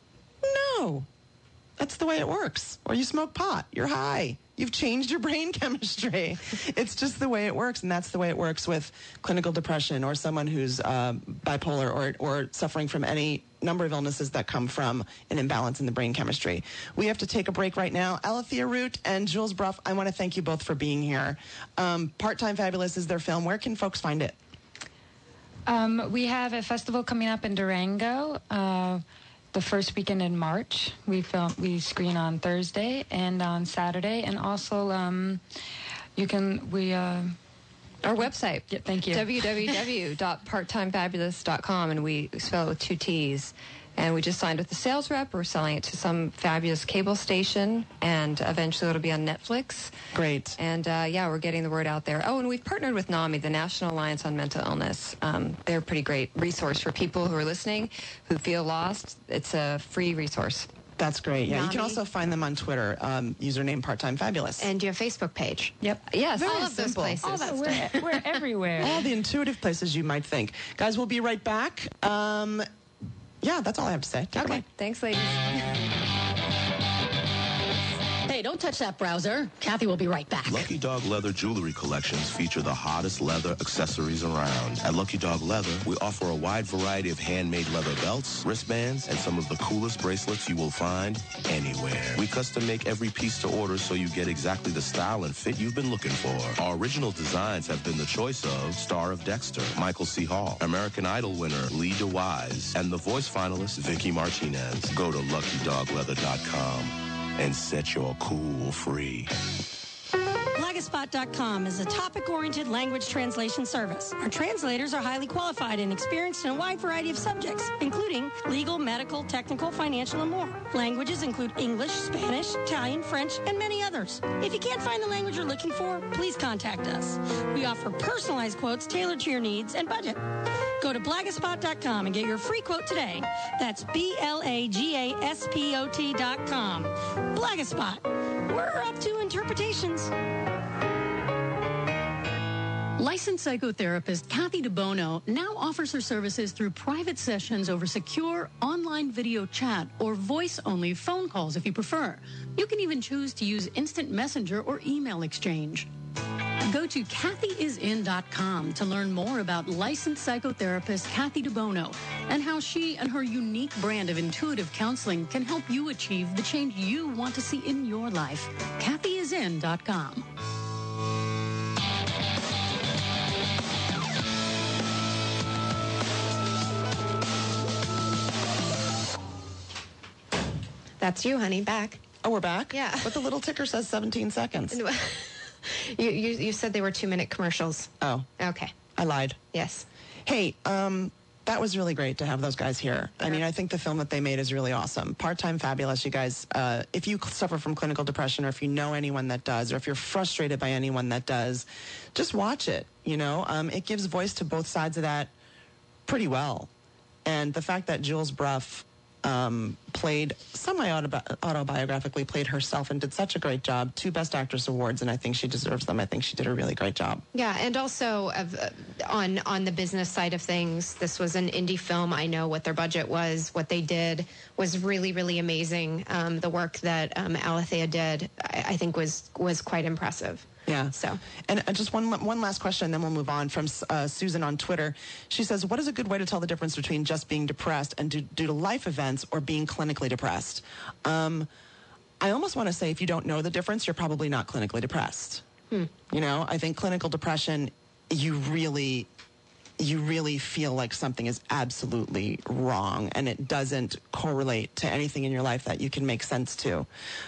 S1: No. That's the way it works. Or you smoke pot. You're high. You've changed your brain chemistry. It's just the way it works, and that's the way it works with clinical depression or someone who's uh, bipolar or, or suffering from any number of illnesses that come from an imbalance in the brain chemistry. We have to take a break right now. Alethea Root and Jules Bruff, I want to thank you both for being here. Um, Part-Time Fabulous is their film. Where can folks find it?
S7: Um, we have a festival coming up in Durango. Uh, the first weekend in March. We film, we screen on Thursday and on Saturday, and also um, you can we uh,
S8: our website.
S7: Yeah, thank you.
S8: w w w dot part time fabulous dot com, and we spell it with two T's. And we just signed with the sales rep. We're selling it to some fabulous cable station, and eventually it'll be on Netflix.
S1: Great.
S8: And, uh, yeah, we're getting the word out there. Oh, and we've partnered with NAMI, the National Alliance on Mental Illness. Um, they're a pretty great resource for people who are listening, who feel lost. It's a free resource.
S1: That's great. Yeah, you can
S2: NAMI.
S1: also find them on Twitter, um, username Part-Time Fabulous.
S2: And your Facebook page.
S7: Yep.
S8: Yes.
S1: Very
S2: all of those
S1: simple.
S2: places.
S7: All that we're, we're everywhere.
S1: All the intuitive places you might think. Guys, we'll be right back. Um, yeah, that's all I have to say. Take
S2: Okay.
S1: it away.
S2: Thanks, ladies.
S4: Hey, don't touch that browser. Kathy will be right back.
S6: Lucky Dog Leather jewelry collections feature the hottest leather accessories around. At Lucky Dog Leather, we offer a wide variety of handmade leather belts, wristbands, and some of the coolest bracelets you will find anywhere. We custom make every piece to order so you get exactly the style and fit you've been looking for. Our original designs have been the choice of Star of Dexter, Michael C. Hall, American Idol winner Lee DeWise, and the voice finalist Vicky Martinez. Go to lucky dog leather dot com and set your cool free.
S5: Blagaspot dot com is a topic-oriented language translation service. Our translators are highly qualified and experienced in a wide variety of subjects, including legal, medical, technical, financial, and more. Languages include English, Spanish, Italian, French, and many others. If you can't find the language you're looking for, please contact us. We offer personalized quotes tailored to your needs and budget. Go to Blagaspot dot com and get your free quote today. That's B L A G A S P O T dot com. Blagaspot. We're up to interpretations.
S4: Licensed psychotherapist Kathy DeBono now offers her services through private sessions over secure online video chat or voice-only phone calls if you prefer. You can even choose to use instant messenger or email exchange. Go to Kathy is in dot com to learn more about licensed psychotherapist Kathy DeBono and how she and her unique brand of intuitive counseling can help you achieve the change you want to see in your life. Kathy is in dot com.
S2: That's you, honey. Back.
S1: Oh, we're back?
S2: Yeah.
S1: But the little ticker says seventeen seconds.
S2: you, you you said they were two-minute commercials.
S1: Oh.
S2: Okay.
S1: I lied.
S2: Yes.
S1: Hey, um, that was really great to have those guys here. I mean, I think the film that they made is really awesome. Part-Time Fabulous, you guys. Uh, if you suffer from clinical depression, or if you know anyone that does, or if you're frustrated by anyone that does, just watch it. You know, um, it gives voice to both sides of that pretty well. And the fact that Jules Bruff um, played semi-autobiographically, played herself and did such a great job. Two Best Actress awards, and I think she deserves them. I think she did a really great job.
S2: Yeah, and also uh, on on the business side of things, this was an indie film. I know what their budget was. What they did was really, really amazing. Um, the work that um, Alethea did, I, I think, was was quite impressive.
S1: Yeah.
S2: So,
S1: and uh, just one one last question, and then we'll move on. From uh, Susan on Twitter, she says, "What is a good way to tell the difference between just being depressed and due, due to life events or being clinically depressed?" Um, I almost want to say, if you don't know the difference, you're probably not clinically depressed.
S2: Hmm.
S1: You know, I think clinical depression, you really, you really feel like something is absolutely wrong, and it doesn't correlate to anything in your life that you can make sense to.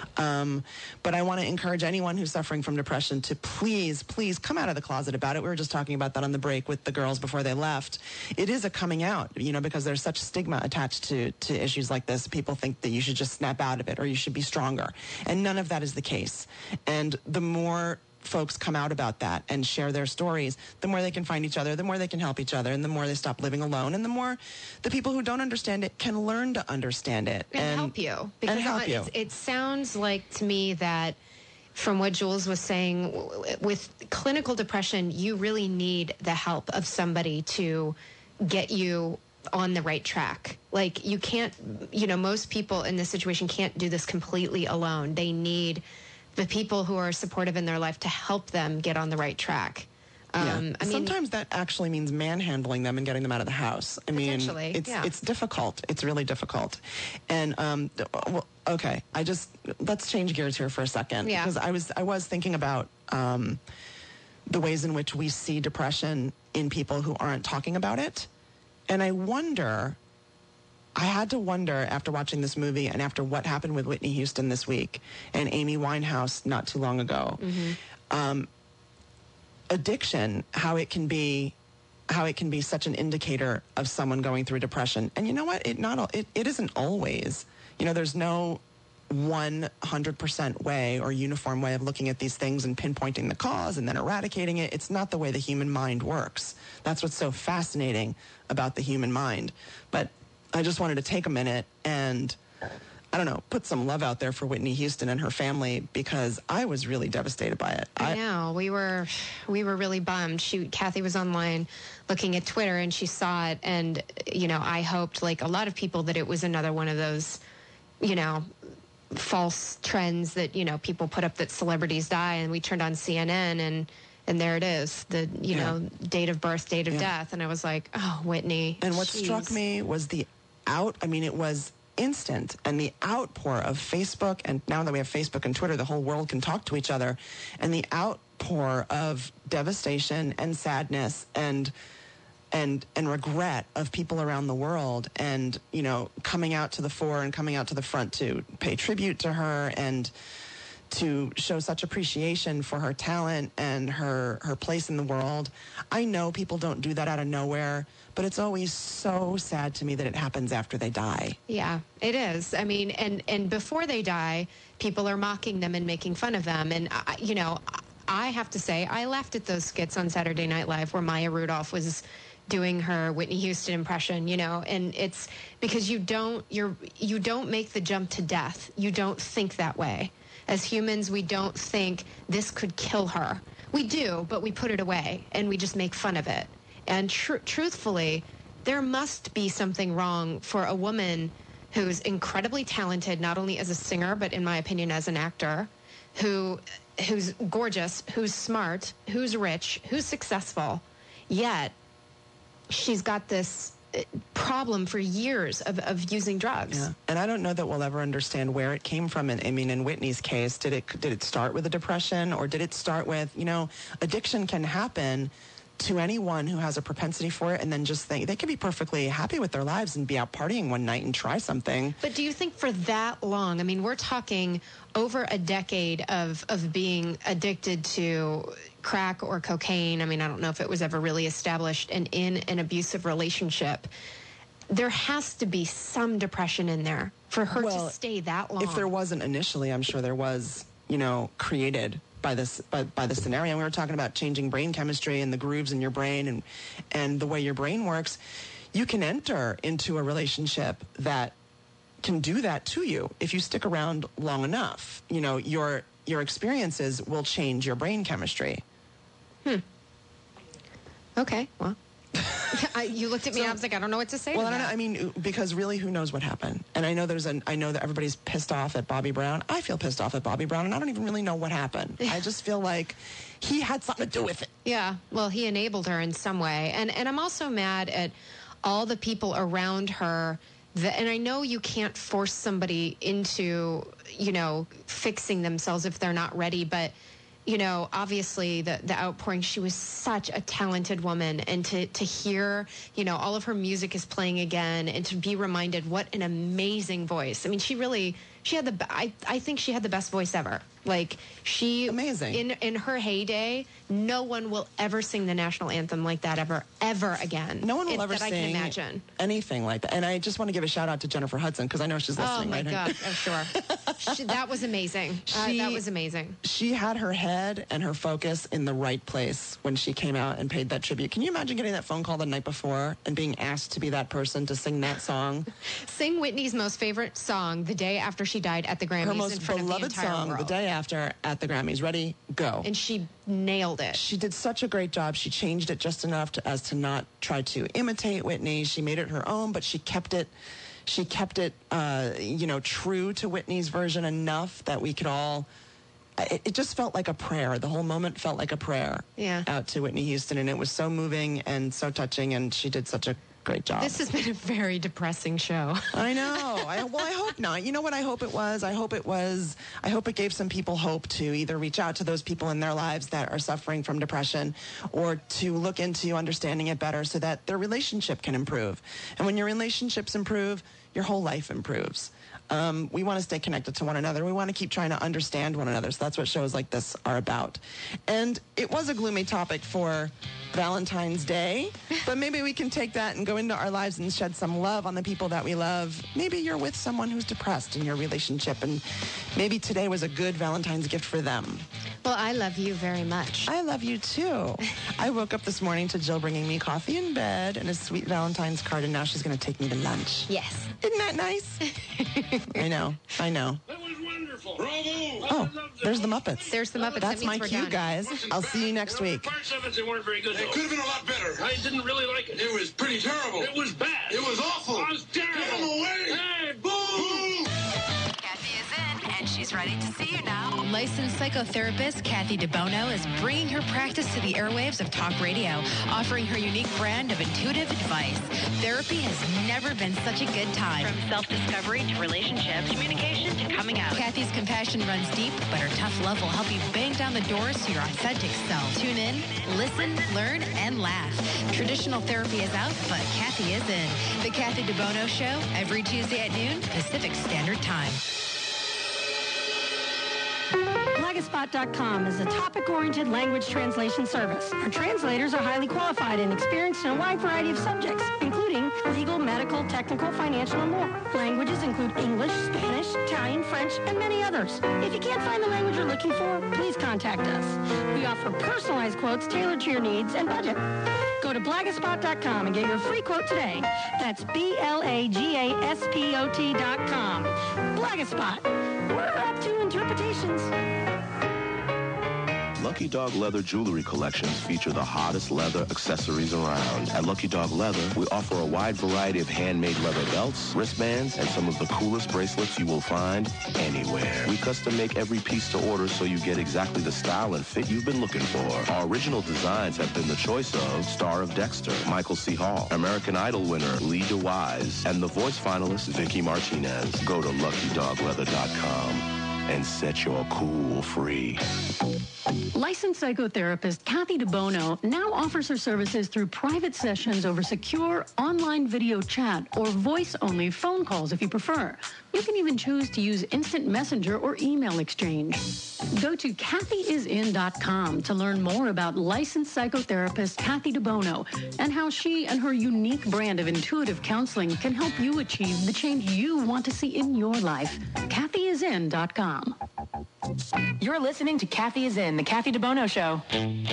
S1: Um, but I want to encourage anyone who's suffering from depression to please, please come out of the closet about it. We were just talking about that on the break with the girls before they left. It is a coming out, you know, because there's such stigma attached to, to issues like this. People think that you should just snap out of it or you should be stronger. And none of that is the case. And the more folks come out about that and share their stories, the more they can find each other, the more they can help each other, and the more they stop living alone, and the more the people who don't understand it can learn to understand it.
S2: And,
S1: and
S2: help you. Because
S1: and help
S2: it,
S1: you.
S2: It sounds like to me that from what Jules was saying, with clinical depression, you really need the help of somebody to get you on the right track. Like, you can't, you know, most people in this situation can't do this completely alone. They need the people who are supportive in their life to help them get on the right track. Um,
S1: yeah.
S2: I mean,
S1: sometimes that actually means manhandling them and getting them out of the house. I mean, it's
S2: yeah.
S1: it's difficult. It's really difficult. And um, well, okay, I just let's change gears here for a second,
S2: Yeah.
S1: because I was I was thinking about um, the ways in which we see depression in people who aren't talking about it, and I wonder. I had to wonder after watching this movie and after what happened with Whitney Houston this week and Amy Winehouse not too long ago,
S2: mm-hmm.
S1: um, addiction, how it can be, how it can be such an indicator of someone going through depression. And you know what? It not it, it isn't always. You know, there's no one hundred percent way or uniform way of looking at these things and pinpointing the cause and then eradicating it. It's not the way the human mind works. That's what's so fascinating about the human mind. But I just wanted to take a minute and I don't know, put some love out there for Whitney Houston and her family, because I was really devastated by it.
S2: I, I know. We were we were really bummed. She Kathy was online looking at Twitter and she saw it, and you know, I hoped, like a lot of people, that it was another one of those, you know, false trends that, you know, people put up that celebrities die, and we turned on C N N and and there it is, the, you yeah. know, date of birth, date of yeah. death, and I was like, oh, Whitney.
S1: And what
S2: geez.
S1: struck me was the out, I mean, it was instant, and the outpour of Facebook, and now that we have Facebook and Twitter, the whole world can talk to each other, and the outpour of devastation and sadness and and and regret of people around the world, and you know, coming out to the fore and coming out to the front to pay tribute to her and to show such appreciation for her talent and her her place in the world. I know people don't do that out of nowhere, but it's always so sad to me that it happens after they die.
S2: Yeah, it is. I mean, and, and before they die, people are mocking them and making fun of them. And, I, you know, I have to say, I laughed at those skits on Saturday Night Live where Maya Rudolph was doing her Whitney Houston impression, you know, and it's because you don't, you're, you don't make the jump to death. You don't think that way. As humans, we don't think this could kill her. We do, but we put it away and we just make fun of it. And tr- truthfully, there must be something wrong for a woman who's incredibly talented, not only as a singer, but in my opinion, as an actor, who who's gorgeous, who's smart, who's rich, who's successful, yet she's got this problem for years of, of using drugs.
S1: Yeah. And I don't know that we'll ever understand where it came from. And I mean, in Whitney's case, did it did it start with a depression, or did it start with, you know, addiction can happen to anyone who has a propensity for it, and then just think they can be perfectly happy with their lives and be out partying one night and try something.
S2: But do you think for that long, I mean, we're talking over a decade of, of being addicted to crack or cocaine. I mean, I don't know if it was ever really established, and in an abusive relationship, there has to be some depression in there for her
S1: well,
S2: to stay that long.
S1: If there wasn't initially, I'm sure there was, you know, created by this by, by the scenario. We were talking about changing brain chemistry and the grooves in your brain and and the way your brain works. You can enter into a relationship that can do that to you if you stick around long enough. You know, your your experiences will change your brain chemistry.
S2: Hmm. Okay, well. I, you looked at me,
S1: so,
S2: I was like, I don't know what to say
S1: well,
S2: to
S1: I don't
S2: that.
S1: know, I mean, because really, who knows what happened? And I know there's an, I know that everybody's pissed off at Bobby Brown. I feel pissed off at Bobby Brown, and I don't even really know what happened. I just feel like he had something to do with it.
S2: Yeah, well, he enabled her in some way. And, and I'm also mad at all the people around her. That, and I know you can't force somebody into, you know, fixing themselves if they're not ready, but you know, obviously the, the outpouring, she was such a talented woman, and to, to hear, you know, all of her music is playing again, and to be reminded what an amazing voice. I mean, she really, she had the, I, I think she had the best voice ever. Like, she,
S1: amazing.
S2: In, in her heyday, no one will ever sing the national anthem like that ever, ever again.
S1: No one will
S2: it,
S1: ever
S2: that
S1: sing
S2: I can imagine.
S1: anything like that. And I just want to give a shout out to Jennifer Hudson, because I know she's listening.
S2: Oh my
S1: right
S2: God, oh sure. she, that was amazing.
S1: She,
S2: uh, that was amazing.
S1: She had her head and her focus in the right place when she came out and paid that tribute. Can you imagine getting that phone call the night before and being asked to be that person to sing that song?
S2: Sing Whitney's most favorite song the day after she died at the Grammys.
S1: Her most
S2: in front
S1: beloved
S2: of the entire
S1: song
S2: world.
S1: the day after at the Grammys. Ready? Go.
S2: And she nailed it.
S1: She did such a great job. She changed it just enough to, as to not try to imitate Whitney. She made it her own, but she kept it, she kept it, uh, you know, true to Whitney's version enough that we could all. It, it just felt like a prayer. The whole moment felt like a prayer.
S2: Yeah.
S1: Out to Whitney Houston, and it was so moving and so touching, and she did such a great job.
S2: This has been a very depressing show.
S1: I know. I, well, I hope not. You know what I hope it was? I hope it was, I hope it gave some people hope to either reach out to those people in their lives that are suffering from depression, or to look into understanding it better so that their relationship can improve. And when your relationships improve, your whole life improves. Um, we want to stay connected to one another. We want to keep trying to understand one another. So that's what shows like this are about. And it was a gloomy topic for Valentine's Day, but maybe we can take that and go into our lives and shed some love on the people that we love. Maybe you're with someone who's depressed in your relationship, and maybe today was a good Valentine's gift for them.
S2: Well, I love you very much.
S1: I love you too. I woke up this morning to Jill bringing me coffee in bed and a sweet Valentine's card, and now she's going to take me to lunch.
S2: Yes.
S1: Isn't that nice? I know. I know.
S13: That was wonderful. Bravo.
S1: Oh, there's the Muppets.
S2: There's the Muppets.
S1: That's
S2: That
S1: my
S2: means we're
S1: cue,
S2: done.
S1: guys. I'll see you next week.
S13: Parts of it, they weren't very good.
S14: It could have been a lot better.
S13: I didn't really like it.
S14: It was pretty terrible.
S13: It was bad.
S14: It was awful.
S13: It was terrible.
S14: Get him away.
S13: Hey, boom.
S10: Kathy is in, and she's ready to see you now. Licensed psychotherapist Kathy DeBono is bringing her practice to the airwaves of talk radio, offering her unique brand of intuitive advice. Therapy has never been such a good time.
S15: From self-discovery to relationships, communication to coming out.
S10: Kathy's compassion runs deep, but her tough love will help you bang down the doors to your authentic self. Tune in, listen, learn, and laugh. Traditional therapy is out, but Kathy is in. The Kathy DeBono Show, every Tuesday at noon, Pacific Standard Time.
S5: Blagaspot dot com is a topic-oriented language translation service. Our translators are highly qualified and experienced in a wide variety of subjects, including legal, medical, technical, financial, and more. Languages include English, Spanish, Italian, French, and many others. If you can't find the language you're looking for, please contact us. We offer personalized quotes tailored to your needs and budget. Go to Blagaspot dot com and get your free quote today. That's B L A G A S P O T dot com. Blagaspot. We're up to interpretations.
S6: Lucky Dog Leather jewelry collections feature the hottest leather accessories around. At Lucky Dog Leather, we offer a wide variety of handmade leather belts, wristbands, and some of the coolest bracelets you will find anywhere. We custom make every piece to order so you get exactly the style and fit you've been looking for. Our original designs have been the choice of Star of Dexter, Michael C. Hall, American Idol winner Lee DeWise, and The Voice finalist Vicky Martinez. Go to lucky dog leather dot com and set your cool free.
S4: Licensed psychotherapist Kathy DeBono now offers her services through private sessions over secure online video chat or voice-only phone calls if you prefer. You can even choose to use instant messenger or email exchange. Go to Kathy is in dot com to learn more about licensed psychotherapist Kathy DeBono and how she and her unique brand of intuitive counseling can help you achieve the change you want to see in your life. Kathy is in dot com.
S15: You're listening to Kathy is in, the Kathy DeBono Show.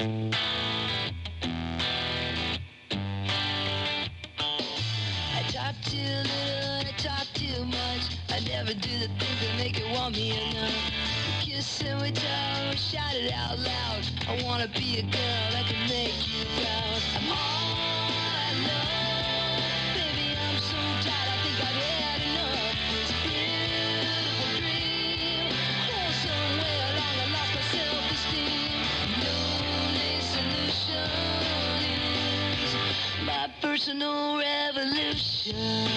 S16: I talk too little and I talk too much. I never do the things that make you want me enough. We kiss and we tell, we shout it out loud. I wanna be a girl that can make you proud. I'm all I love. Baby, I'm so tired, I think I've had enough. This beautiful dream. Oh, somewhere along I lost my self-esteem. The only solution is my personal revolution.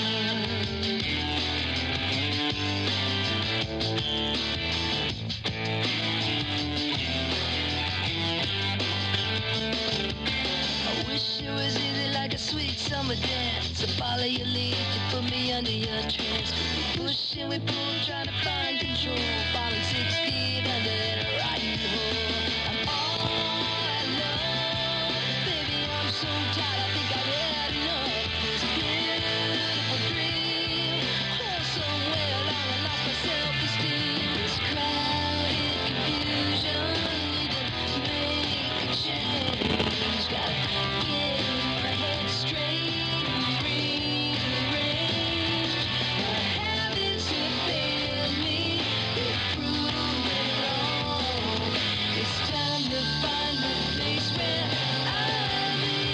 S16: I wish it was easy like a sweet summer dance. I follow your lead, you put me under your trance. We push and we pull, trying to find control. Falling six feet under a rotten hole. I'm all I love. Baby, I'm so tired, I think I've had enough. This beautiful dream. Oh, somewhere along I lost my self-esteem. This crowded confusion. Need to make a change. Gotta get my head straight and rearrange. My habits have failed me. They prove me wrong. It's time to find the place where I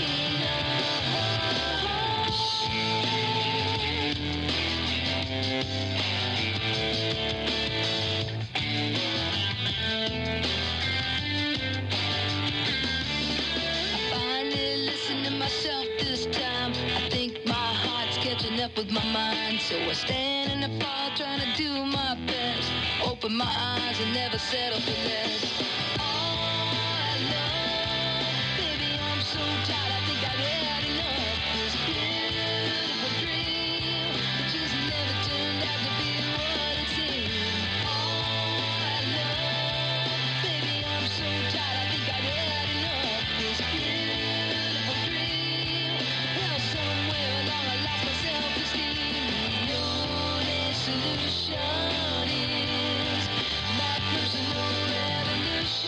S16: I finally listen to myself this time. I think my heart's catching up with my mind. So I stand in the fall trying to do my best. Open my eyes and never settle for less. All I love, baby, I'm so tired, I think I've had enough. This beautiful dream, it just never turned out to be what it seemed. All I love, baby, I'm so tired, I think I've had enough. This beautiful dream, well, somewhere along I lost my self-esteem. The only solution is my personal revolution.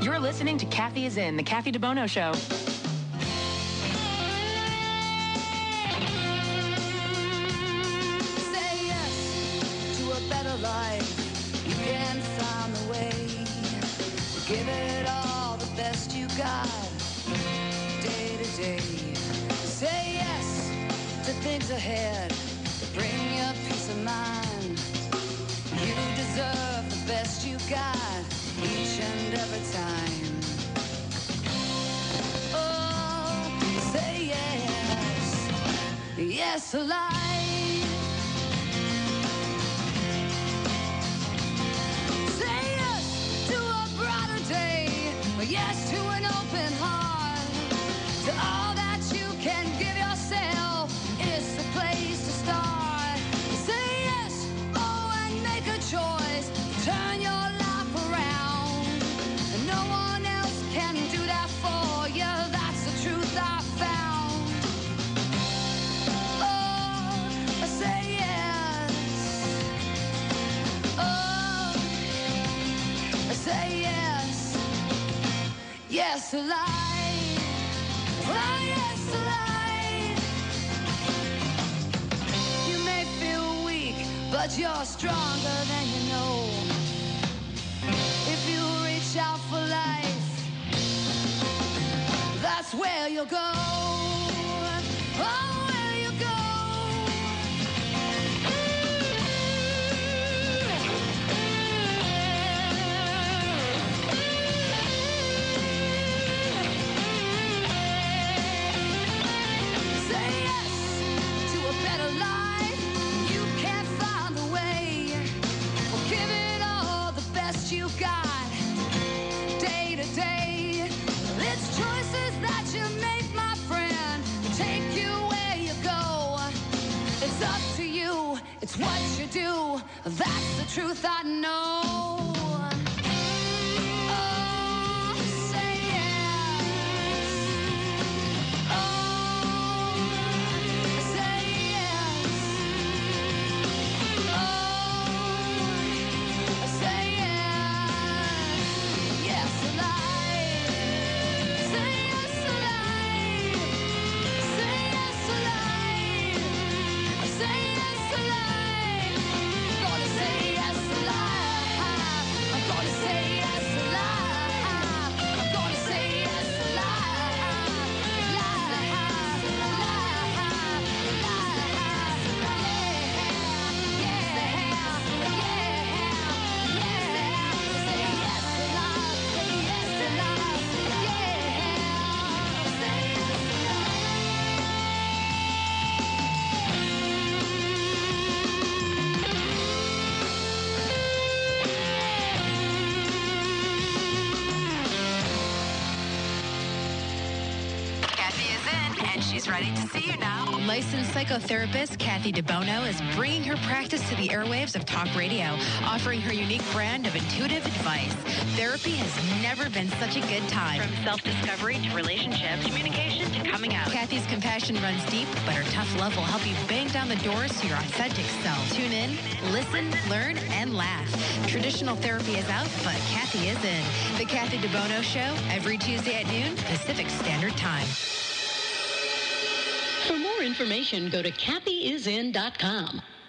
S15: You're listening to Kathy is In, the Kathy DeBono Show.
S16: Say yes to a better life. You can find the way. Give it all the best you got, day to day. Say yes to things ahead that bring you peace of mind. You deserve the best you got each and every time. Oh, say yes, yes to life. Say yes to a brighter day, yes to an open heart, to all that you can give yourself. It's the place to start. Say yes, oh, and make a choice. Turn your life around. And no one else can do that for you. That's the truth I found. Oh, say yes. Oh, say yes. Yes to life. Oh, yes to life. You may feel weak, but you're stronger than you know. If you reach out for life, that's where you'll go. Oh, where you go. Say yes to a better life. You can't find the way. Well, give it all the best you got, day to day. It's choices that you make, my friend, take you where you go. It's up to you, it's what you do. That's the truth I know. Oh, say yes. Oh, say yes. Oh, say yes. Yes to life. Say yes to life. Say yes to life. Say yes to life. I'm gonna say yes to life. I'm gonna say yes to life. I'm gonna say yes to life. Life,
S10: Kathy is in, and she's ready to see you now. Licensed psychotherapist Kathy DeBono is bringing her practice to the airwaves of talk radio, offering her unique brand of intuitive advice. Therapy has never been such a good time.
S17: From self-discovery to relationships, communication to coming out.
S10: Kathy's compassion runs deep, but her tough love will help you bang down the doors to your authentic self. Tune in, listen, learn, and laugh. Traditional therapy is out, but Kathy is in. The Kathy DeBono Show, every Tuesday at noon, Pacific Standard Time.
S4: For more information, go to Kathy is in dot com.